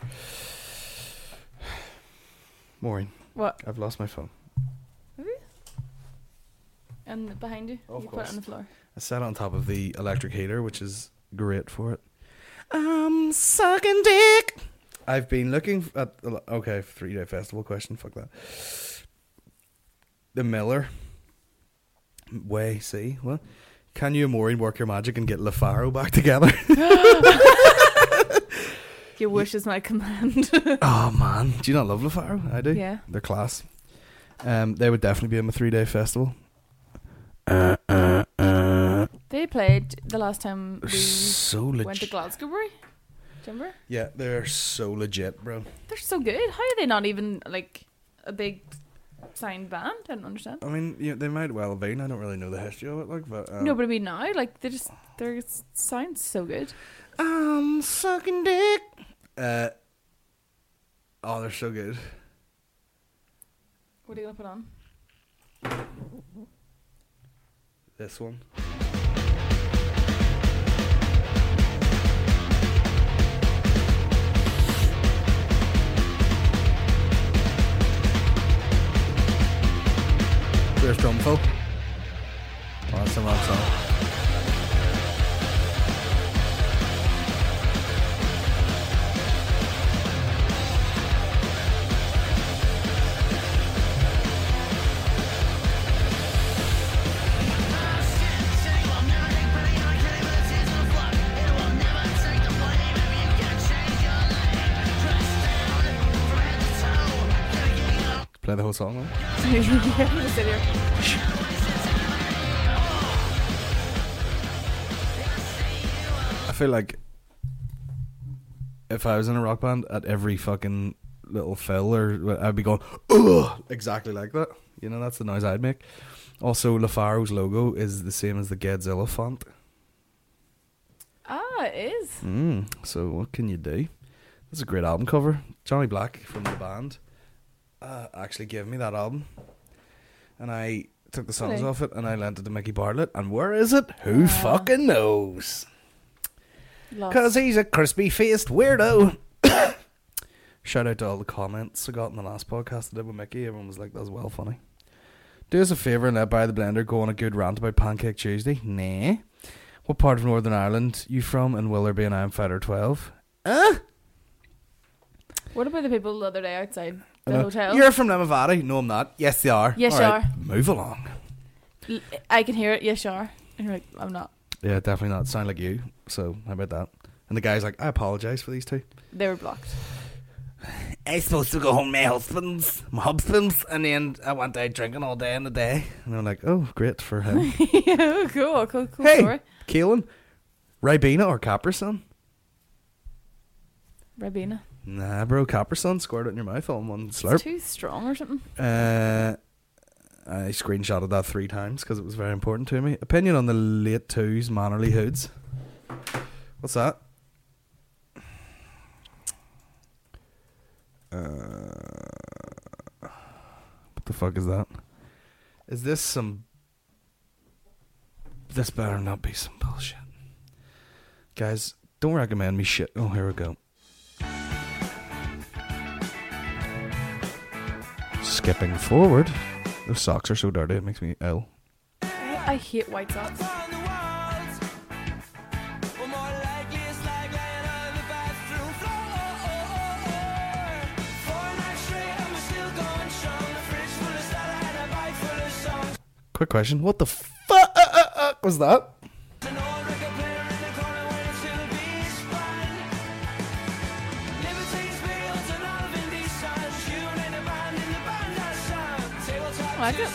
Maureen. What? I've lost my phone. Have you? And behind you? Of you course. put it on the floor. I sat on top of the electric heater, which is great for it. I'm sucking dick. I've been looking at... Okay, 3-day festival question. Fuck that. The Miller Way, see? What? Can you and Maureen work your magic and get LaFaro back together? Your wish is my command. Oh, man. Do you not love LaFaro? I do. Yeah. They're class. They would definitely be in a 3-day festival. They played the last time we so went to Glastonbury. Do you remember? Yeah, they're so legit, bro. They're so good. How are they not even like a big signed band? I don't understand. I mean, yeah, they might well have been. I don't really know the history of it, like, but No, but I mean now, like they sound so good. I'm sucking dick. Oh, they're so good. What are you gonna put on? This one. There's Drumful. Oh, that's the wrong song. Play the whole song, though. I feel like if I was in a rock band, at every fucking little fill, or I'd be going, ugh, exactly like that. You know, that's the noise I'd make. Also, LaFaro's logo is the same as the Godzilla font. Ah, it is. So what can you do? That's a great album cover. Johnny Black from the band actually gave me that album, and I took the songs off it and I lent it to Mickey Bartlett. And where is it? Who fucking knows? Because he's a crispy faced weirdo. Shout out to all the comments I got in the last podcast I did with Mickey. Everyone was like, that's well funny. Do us a favour and let By the Blender go on a good rant about Pancake Tuesday. Nah. What part of Northern Ireland you from, and will there be an I'm Fighter 12? What about the people the other day outside the hotel? You're from Limavady. No, I'm not. Yes, they are. Yes, all you right, are. Move along. I can hear it. Yes, you are. And you're like, I'm not. Yeah, definitely not. Sound like you. So, how about that? And the guy's like, I apologise for these two. They were blocked. I'm supposed to go home to my husband's, and then I went out drinking all day in the day. And I'm like, oh, great for him. Yeah, cool hey, story. Keelan, Ribena or Capperson? Ribena. Nah, bro, Capperson scored it in your mouth all in one slurp. It's too strong or something. I screenshotted that 3 times because it was very important to me. Opinion on the late 2s Mannerly Hoods. What's that? What the fuck is that? Is this some... This better not be some bullshit. Guys, don't recommend me shit. Oh, here we go. Skipping forward. Those socks are so dirty, it makes me ill. I hate white socks. Quick question. What the fuck was that? I like it.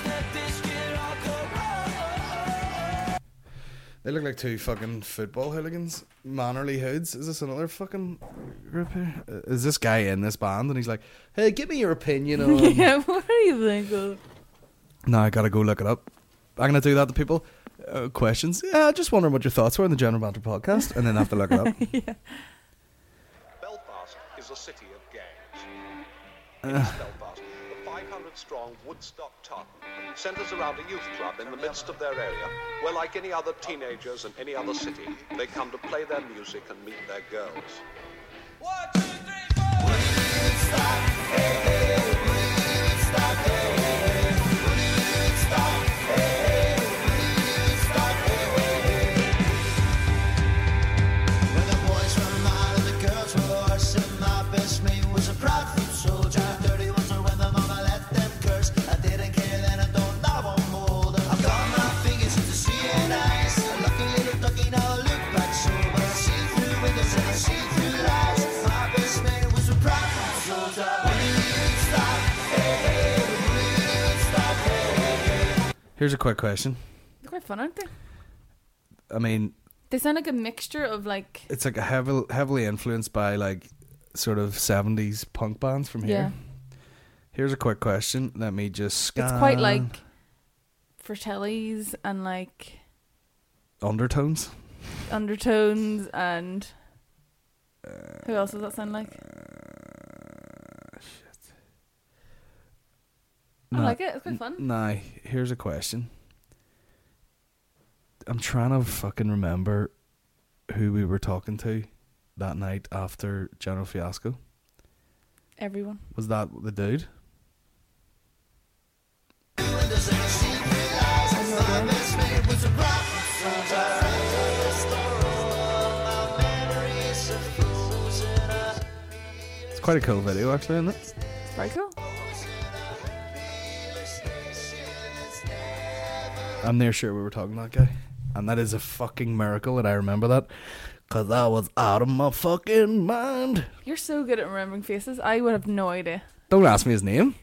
They look like 2 fucking football hooligans. Mannerly Hoods. Is this another fucking group here? Is this guy in this band? And he's like, hey, give me your opinion on... Yeah, what do you think of? No, I gotta go look it up. I'm gonna do that to people. questions. Yeah, just wondering what your thoughts were on the General Banter podcast, and then have to look it up. Yeah. Belfast is a city of gangs. In East Belfast, the 500-strong Woodstock Tartan centres around a youth club in the midst of their area, where, like any other teenagers in any other city, they come to play their music and meet their girls. 1, 2, 3, 4. Woodstock, hey, hey, Woodstock, hey, hey, Woodstock, hey, hey, Woodstock, hey, hey. When the boys run out and the girls were horse, and my best mate was a proud foot soldier. Dirty ones are when the mama let them curse. I didn't care then, I don't know I'm older. I've got my fingers into seeing eyes. A lucky little ducky, now I look back sober. I see through windows and I see through lies. My best mate was a proud foot soldier. Woodstock, hey, hey, Woodstock, hey, hey. Here's a quick question. They're quite fun, aren't they? I mean, They sound like a mixture of like. it's like a heavily influenced by like sort of 70s punk bands from here. Yeah. Here's a quick question. Let me just scan. It's quite like Fratellis and like Undertones. Undertones and who else does that sound like? I like it. It's quite fun. Nah, here's a question. I'm trying to fucking remember who we were talking to that night after General Fiasco. Everyone. Was that the dude? It's quite a cool video, actually, isn't it? It's very cool. I'm near sure we were talking to that guy. And that is a fucking miracle that I remember that. Because I was out of my fucking mind. You're so good at remembering faces. I would have no idea. Don't ask me his name.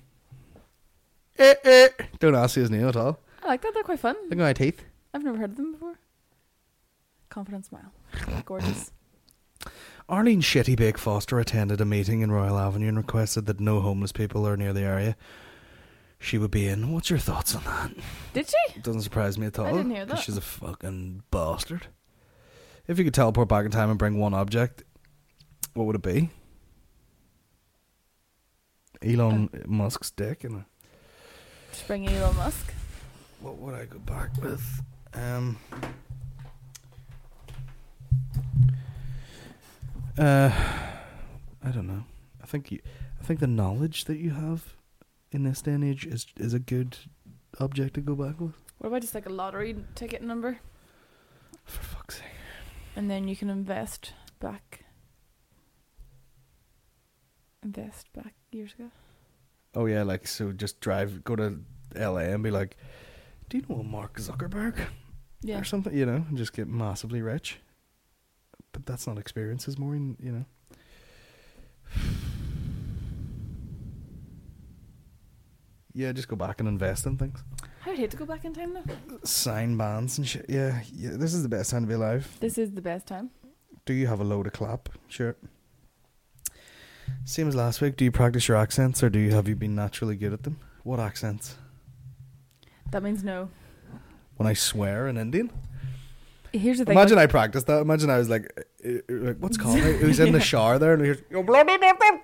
Don't ask me his name at all. I like that. They're quite fun. Look at my teeth. I've never heard of them before. Confident smile. Gorgeous. Arlene Shitty Bake Foster attended a meeting in Royal Avenue and requested that no homeless people are near the area she would be in. What's your thoughts on that? Did she? It doesn't surprise me at all. I didn't hear 'cause that. she's a fucking bastard. If you could teleport back in time and bring one object, what would it be? Elon Musk's dick. And Just bring Elon Musk. what would I go back with? I don't know. I think the knowledge that you have in this day and age is a good object to go back with. What about just like a lottery ticket number? For fuck's sake. And then you can invest back years ago. Oh yeah, like so just go to LA and be like, do you know Mark Zuckerberg? Yeah. Or something, you know, and just get massively rich. But that's not experiences, Maureen, you know. Yeah, just go back and invest in things. I would hate to go back in time though. Sign bands and shit. Yeah, this is the best time to be alive. This is the best time. Do you have a load of clap? Sure. Same as last week. Do you practice your accents, or have you been naturally good at them? What accents? That means no. When I swear in Indian? Here's the thing. Imagine I practiced that. Imagine I was like what's called? Who's in the shower there and he hears, "You bloody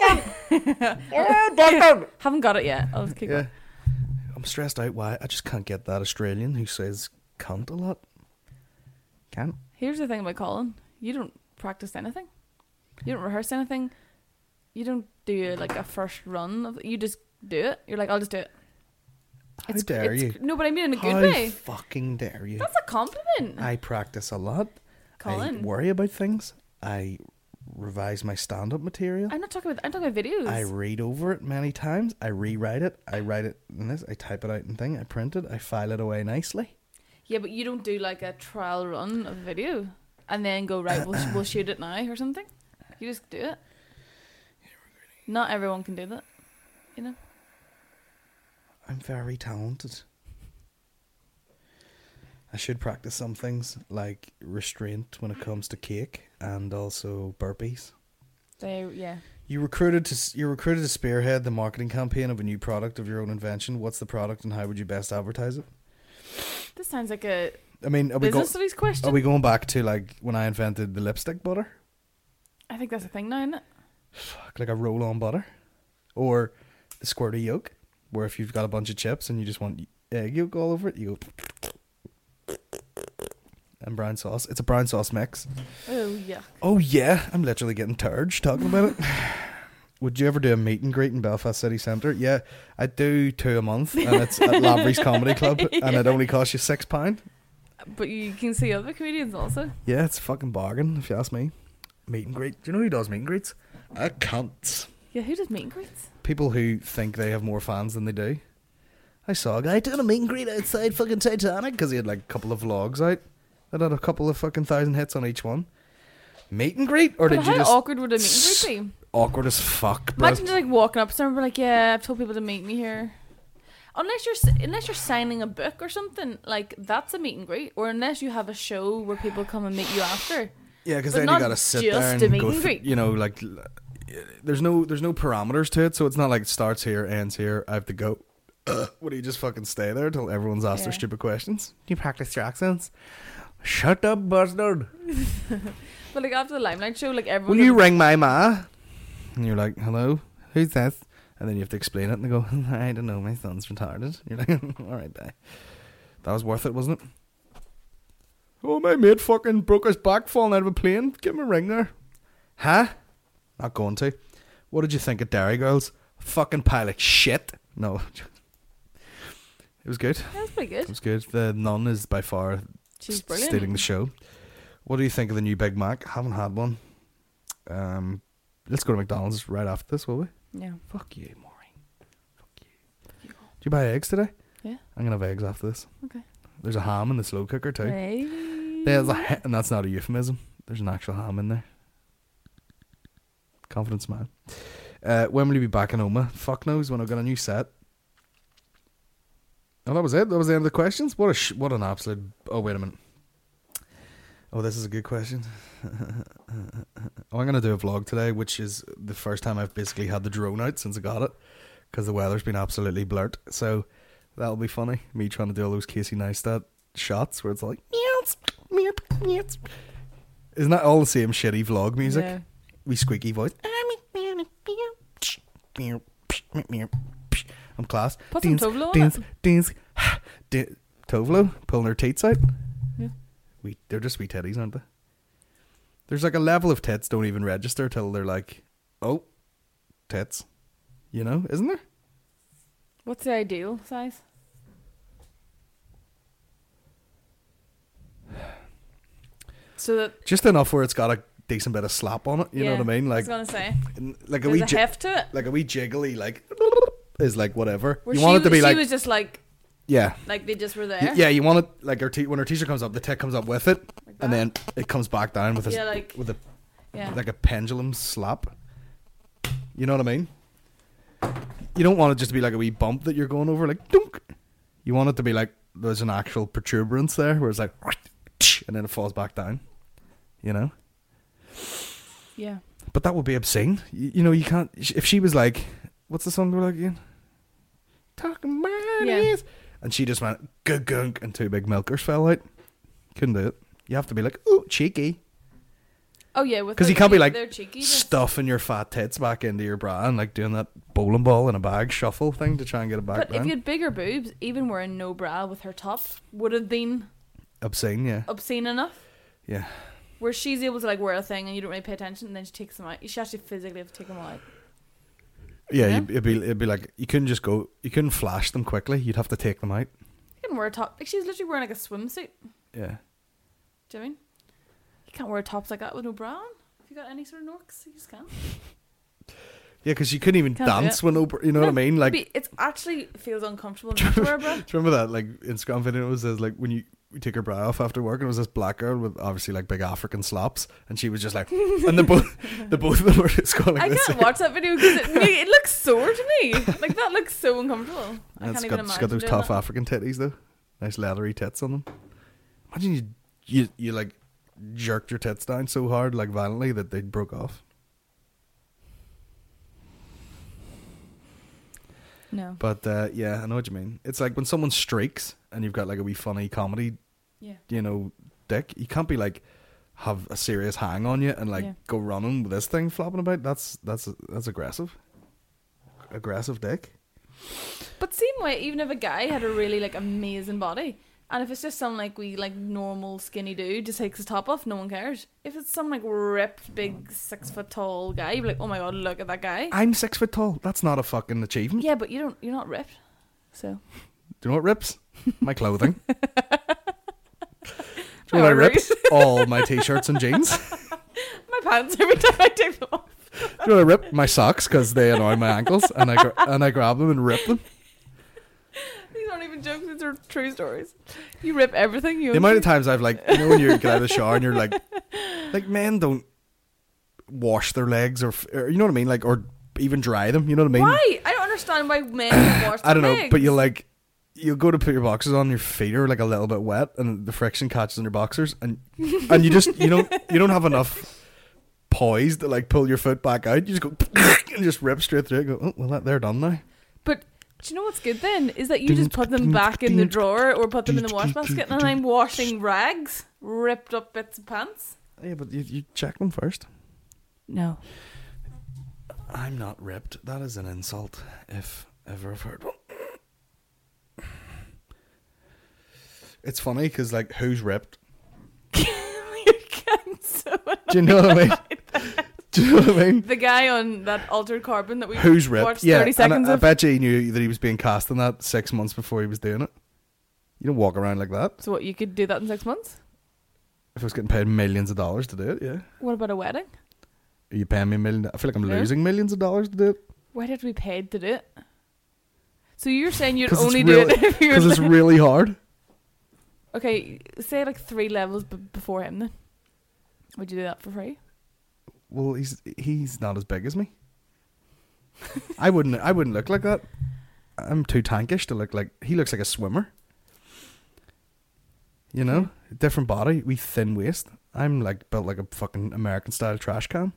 haven't got it yet. I'll just keep going. I'm stressed out. Why? I just can't get that Australian who says cunt a lot. Can't. Here's the thing about Colin. You don't practice anything. You don't rehearse anything. You don't do like a first run of. You just do it. You're like, I'll just do it. How dare you? No, but I mean in a good How way. Fucking dare you? That's a compliment. I practice a lot. Colin. I worry about things. I revise my stand-up material. I'm talking about videos. I read over it many times. I rewrite it. I write it in this. I type it out in thing. I print it. I file it away nicely. Yeah, but you don't do like a trial run of video and then go, right, we'll shoot it now or something. You just do it. Not everyone can do that, you know. I'm very talented. I should practice some things like restraint when it comes to cake and also burpees. You're recruited to spearhead the marketing campaign of a new product of your own invention. What's the product and how would you best advertise it? This sounds like a I mean, business studies question. Are we going back to like when I invented the lipstick butter? I think that's a thing now, isn't it? Fuck, like a roll-on butter, or the squirty yolk, where if you've got a bunch of chips and you just want egg yolk all over it, you go. And brown sauce. It's a brown sauce mix. Oh yeah. Oh yeah, I'm literally getting turged talking about it. Would you ever do a meet and greet in Belfast City Centre? Yeah, I do 2 a month, and it's at Lavery's Comedy Club, and it only costs you £6. But you can see other comedians also. Yeah, it's a fucking bargain if you ask me. Meet and greet. Do you know who does meet and greets? Cunts. Yeah, who does meet and greets? People who think they have more fans than they do. I saw a guy doing a meet and greet outside fucking Titanic because he had like a couple of vlogs out that had a couple of fucking 1,000 hits on each one. Meet and greet, or but did you just? How awkward would a meet and greet be? Awkward as fuck. Bro. Imagine just like walking up to someone and be like, "Yeah, I've told people to meet me here." Unless you're signing a book or something, like that's a meet and greet. Or unless you have a show where people come and meet you after. Yeah, because then you gotta sit there and go through, you know, like there's no parameters to it, so it's not like it starts here, ends here, I have to go. What do you just fucking stay there till everyone's asked their stupid questions? Do you practice your accents? Shut up, bastard. But like after the Limelight show, like everyone. Will you ring my ma? And you're like, hello, who's this? And then you have to explain it, and they go, I don't know, my son's retarded. You're like, alright, bye. That was worth it, wasn't it? Oh, my mate fucking broke his back falling out of a plane. Give him a ring there. Huh? Not going to. What did you think of Derry Girls? Fucking pile of shit. No. It was good. That was pretty good. It was good. The Nun is by far She's brilliant. stealing the show. What do you think of the new Big Mac? Haven't had one. Let's go to McDonald's right after this, will we? Yeah. Fuck you, Maureen. Fuck you. Did you buy eggs today? Yeah. I'm going to have eggs after this. Okay. There's a ham in the slow cooker too. Hey. There's and that's not a euphemism. There's an actual ham in there. Confidence man. When will you be back in Oma? Fuck knows when I've got a new set. Oh, that was it? That was the end of the questions? What an absolute... Oh, wait a minute. Oh, this is a good question. I'm going to do a vlog today, which is the first time I've basically had the drone out since I got it, because the weather's been absolutely blurred. So that'll be funny. Me trying to do all those Casey Neistat shots where it's like... Isn't that all the same shitty vlog music? Yeah. We squeaky voice. I'm class. Put some Tovlo on it. Tovlo pulling their teats out. Yeah. They're just wee titties, aren't they? There's like a level of tits don't even register till they're like, oh, tits. You know, isn't there? What's the ideal size? So that just enough where it's got a decent bit of slap on it. You know what I mean? Like, I was gonna say, like there's a heft to it. Like a wee jiggly, like is like whatever. Where you want it to be like she was just like, yeah, like they just were there. Yeah, you want it like when her t-shirt comes up, the tit comes up with it, like and then it comes back down with like a pendulum slap. You know what I mean? You don't want it just to be like a wee bump that you're going over, like dunk. You want it to be like there's an actual protuberance there, where it's like, and then it falls back down. You know? Yeah. But that would be obscene. You know, you can't. If she was like, what's the song like again? Talking money. And she just went gunk and two big milkers fell out. Couldn't do it. You have to be like, ooh, cheeky. Oh yeah, because you can't be like stuffing your fat tits back into your bra and like doing that bowling ball in a bag shuffle thing to try and get it back down. But if you had bigger boobs, even wearing no bra with her top would have been obscene. Yeah, obscene enough. Yeah, where she's able to like wear a thing and you don't really pay attention, and then she takes them out. You should actually physically have to take them out. Yeah, it'd be like you couldn't flash them quickly. You'd have to take them out. You couldn't wear a top. Like she's literally wearing like a swimsuit. Yeah. Do you know what I mean? You can't wear tops like that with no bra on. If you got any sort of norks, you just can't. Yeah, because you couldn't even dance with no bra. You know what I mean? Like it actually feels uncomfortable to wear a bra. Do you remember that like Instagram video? It says like when you take her bra off after work, and it was this black girl with obviously like big African slops, and she was just like, and the both of them were just going like this. I can't watch that video because it looks sore to me. Like that looks so uncomfortable. I can't even imagine. It's got those tough African titties though, nice leathery tits on them. Imagine you like jerked your tits down so hard, like violently, that they broke off. No. But yeah, I know what you mean. It's like when someone streaks and you've got like a wee funny comedy you know, dick. You can't be like have a serious hang on you and like go running with this thing flopping about. That's aggressive. Aggressive dick. But same way, even if a guy had a really like amazing body, and if it's just some like normal skinny dude just takes his top off, no one cares. If it's some like ripped big 6 foot tall guy, you're like, oh my god, look at that guy. I'm 6 foot tall. That's not a fucking achievement. Yeah, but you're not ripped. So do you know what rips? My clothing. Do you know what I rip? All my t-shirts and jeans. My pants every time I take them off. Do you know what I rip? My socks, because they annoy my ankles, and I grab them and rip them. These aren't even jokes, these are true stories. You rip everything. The amount of times I've like, you know, when you get out of the shower and you're like men don't wash their legs or you know what I mean, like, or even dry them. You know what I mean? Why? I don't understand why men don't wash their I don't know, legs. but you'll go to put your boxers on, your feet are like a little bit wet, and the friction catches in your boxers, and you just you don't have enough poise to like pull your foot back out. You just go and just rip straight through it. Go, oh well, they're done now. But do you know what's good then? Is that you just put them back in the drawer or put them in the wash basket, and I'm washing rags, ripped up bits of pants. Yeah, but you check them first. No, I'm not ripped. That is an insult, if ever I've heard one. It's funny because, like, who's ripped? You're getting so annoyed. Do you know what I mean? Do you know what I mean? The guy on that Altered Carbon that we who's ripped? watched 30 seconds I of. bet you he knew that he was being cast in that 6 months before he was doing it. You don't walk around like that. So what, you could do that in 6 months? If I was getting paid millions of dollars to do it, yeah. What about a wedding? Are you paying me $1 million? I feel like I'm losing millions of dollars to do it. Why did we pay to do it? So you're saying you'd only do it if you're... Because it's really hard. Okay, say like 3 levels before him then. Would you do that for free? Well, he's not as big as me. I wouldn't look like that. I'm too tankish to look like... He looks like a swimmer. You know? Different body, wee thin waist. I'm like built like a fucking American style trash can.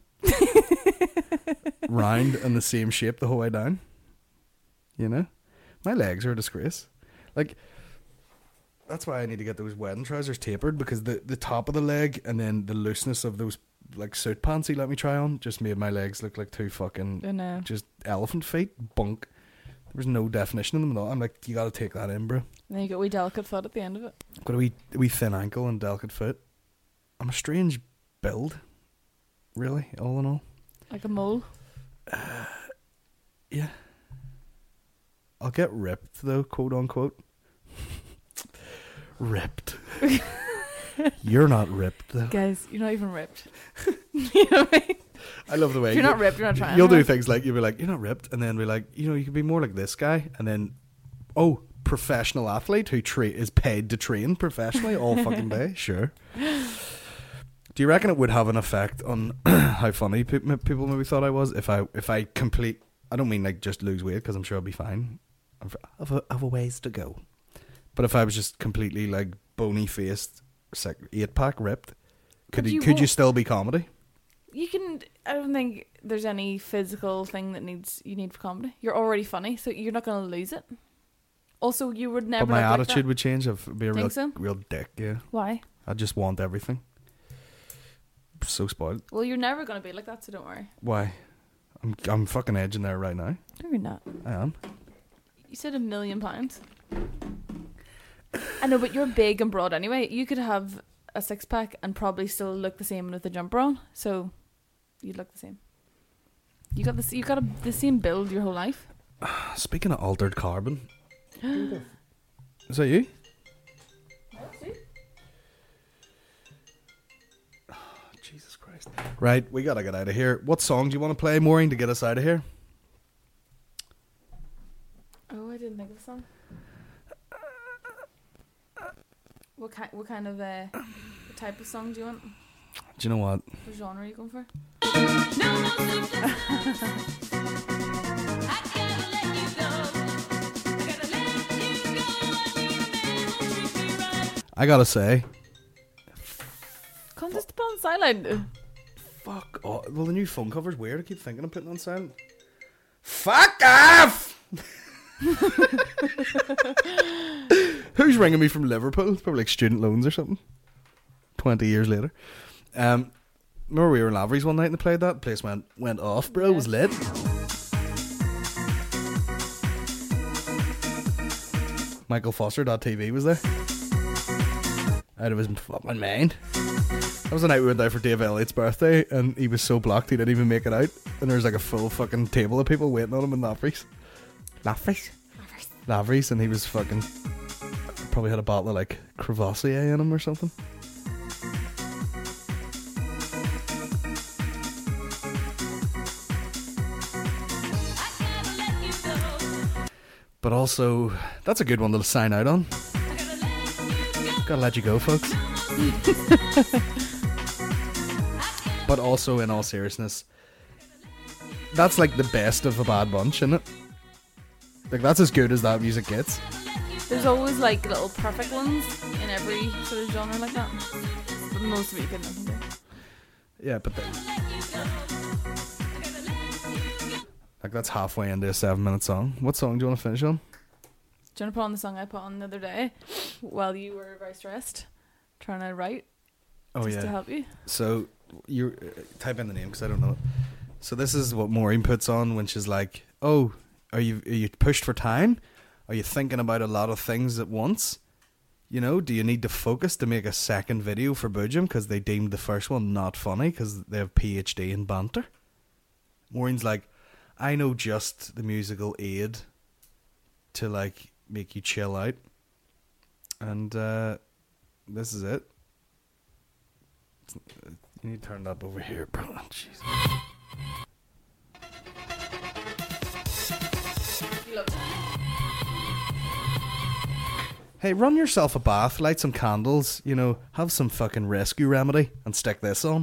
Round and the same shape the whole way down. You know? My legs are a disgrace. Like... That's why I need to get those wedding trousers tapered, because the top of the leg and then the looseness of those like suit pants he let me try on just made my legs look like 2 fucking just elephant feet. Bunk. There was no definition in them at all. I'm like, you got to take that in, bro. And then you got a wee delicate foot at the end of it. Got a wee thin ankle and delicate foot. I'm a strange build, really, all in all. Like a mole. Yeah. I'll get ripped though, quote unquote. Ripped. You're not ripped though. Guys, you're not even ripped. You know what I mean? I love the way if you're not ripped, you're not trying. You'll do things like, you'll be like, you're not ripped, and then be like, you know, you could be more like this guy, and then, oh, professional athlete who is paid to train professionally all fucking day. Sure. Do you reckon it would have an effect on how funny people maybe thought I was if I complete? I don't mean like just lose weight, because I'm sure I'll be fine. I've a ways to go. But if I was just completely like bony faced, 8-pack ripped, could you still be comedy? You can. I don't think there's any physical thing that you need for comedy. You're already funny, so you're not going to lose it. Also, you would never. But my look attitude like would change. I'd be a so? real dick. Yeah. Why? I just want everything. So spoiled. Well, you're never going to be like that, so don't worry. Why? I'm fucking edging there right now. No, you're not. I am. You said £1 million. I know, but you're big and broad anyway. You could have a 6-pack and probably still look the same with the jumper on. So you'd look the same. You got the same build your whole life. Speaking of Altered Carbon, is that you? Oh, Jesus Christ! Right, we gotta get out of here. What song do you want to play, Maureen, to get us out of here? Oh, I didn't think of a song. What kind of what type of song do you want? Do you know what? What genre are you going for? I gotta say, Come just put on silent. Fuck off. Well, the new phone cover's weird. I keep thinking of putting it on silent. Fuck off! Who's ringing me from Liverpool? It's probably like student loans or something. 20 years later. Remember we were in Lavery's one night and they played that? The place went off, bro. It was lit. Michael Foster.tv was there. Out of his fucking mind. That was the night we went there for Dave Elliott's birthday, and he was so blocked he didn't even make it out. And there was like a full fucking table of people waiting on him in Lavery's. Lavery's, and he was fucking probably had a bottle of like Crevassier in him or something. But also, that's a good one to sign out on. Gotta let you go, folks. But also, in all seriousness, that's like the best of a bad bunch, isn't it? Like, that's as good as that music gets. There's always like little perfect ones in every sort of genre like that. But most of it you can listen to. Yeah, but like that's halfway into a 7-minute song. What song do you want to finish on? Do you want to put on the song I put on the other day while you were very stressed trying to write? Oh, just yeah. to help you. So you type in the name because I don't know it. So this is what Maureen puts on when she's like, "Oh, are you pushed for time? Are you thinking about a lot of things at once? You know, do you need to focus to make a second video for Boojum because they deemed the first one not funny because they have PhD in banter?" Maureen's like, "I know just the musical aid to like make you chill out, and this is it." You need to turn it up over here, bro. Jesus. Hey, run yourself a bath, light some candles, you know, have some fucking rescue remedy, and stick this on.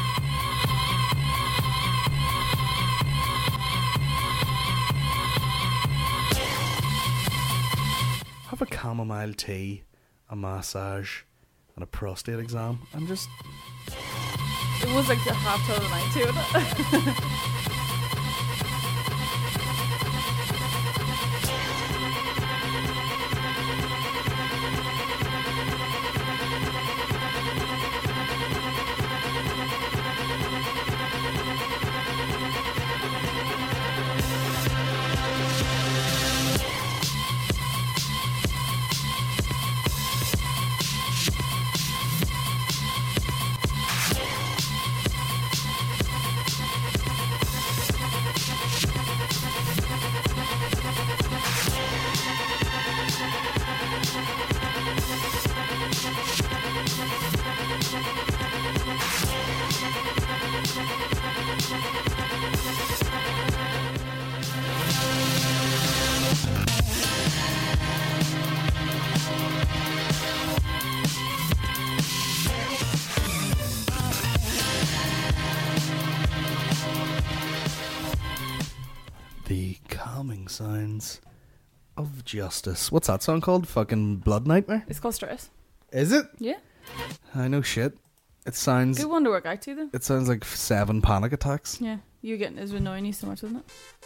Have a chamomile tea, a massage, and a prostate exam. I'm just... It was like the half till the night too, wasn't it? The calming signs of justice. What's that song called? Fucking Blood Nightmare? It's called Stress. Is it? Yeah. I know shit. It sounds... Good one to work out to though. It sounds like 7 panic attacks. Yeah. You getting is annoying you so much, isn't it?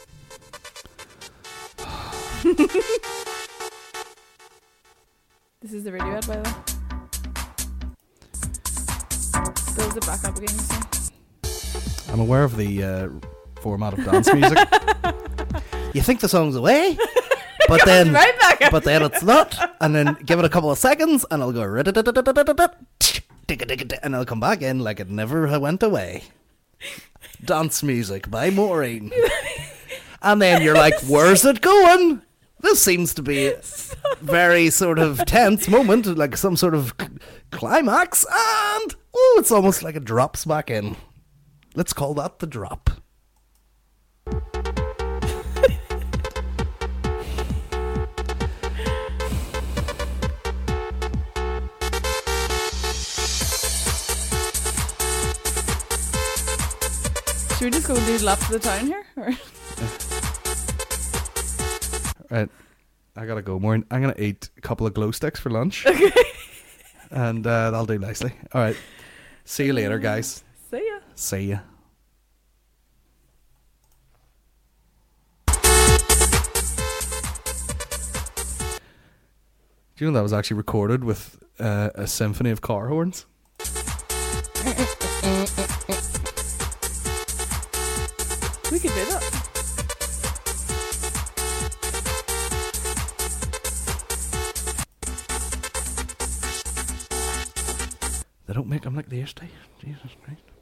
This is the radio ad, by the way. Builds it back up again. So. I'm aware of the format of dance music. You think the song's away, but then right back up. but then it's not, and then give it a couple of seconds, and it'll go and it'll come back in like it never went away. Dance music by Maureen, and then you're like, "Where's it going? This seems to be a very sort of tense moment, like some sort of climax, and it's almost like it drops back in. Let's call that the drop." Should we just go do laps of the town here? Or? Right, I gotta go, Maureen. I'm gonna eat a couple of glow sticks for lunch. Okay. And that'll do nicely. Alright. See you later, guys. See ya. See ya. Do you know that was actually recorded with a symphony of car horns? We could do that. They don't make them like they used to. Jesus Christ.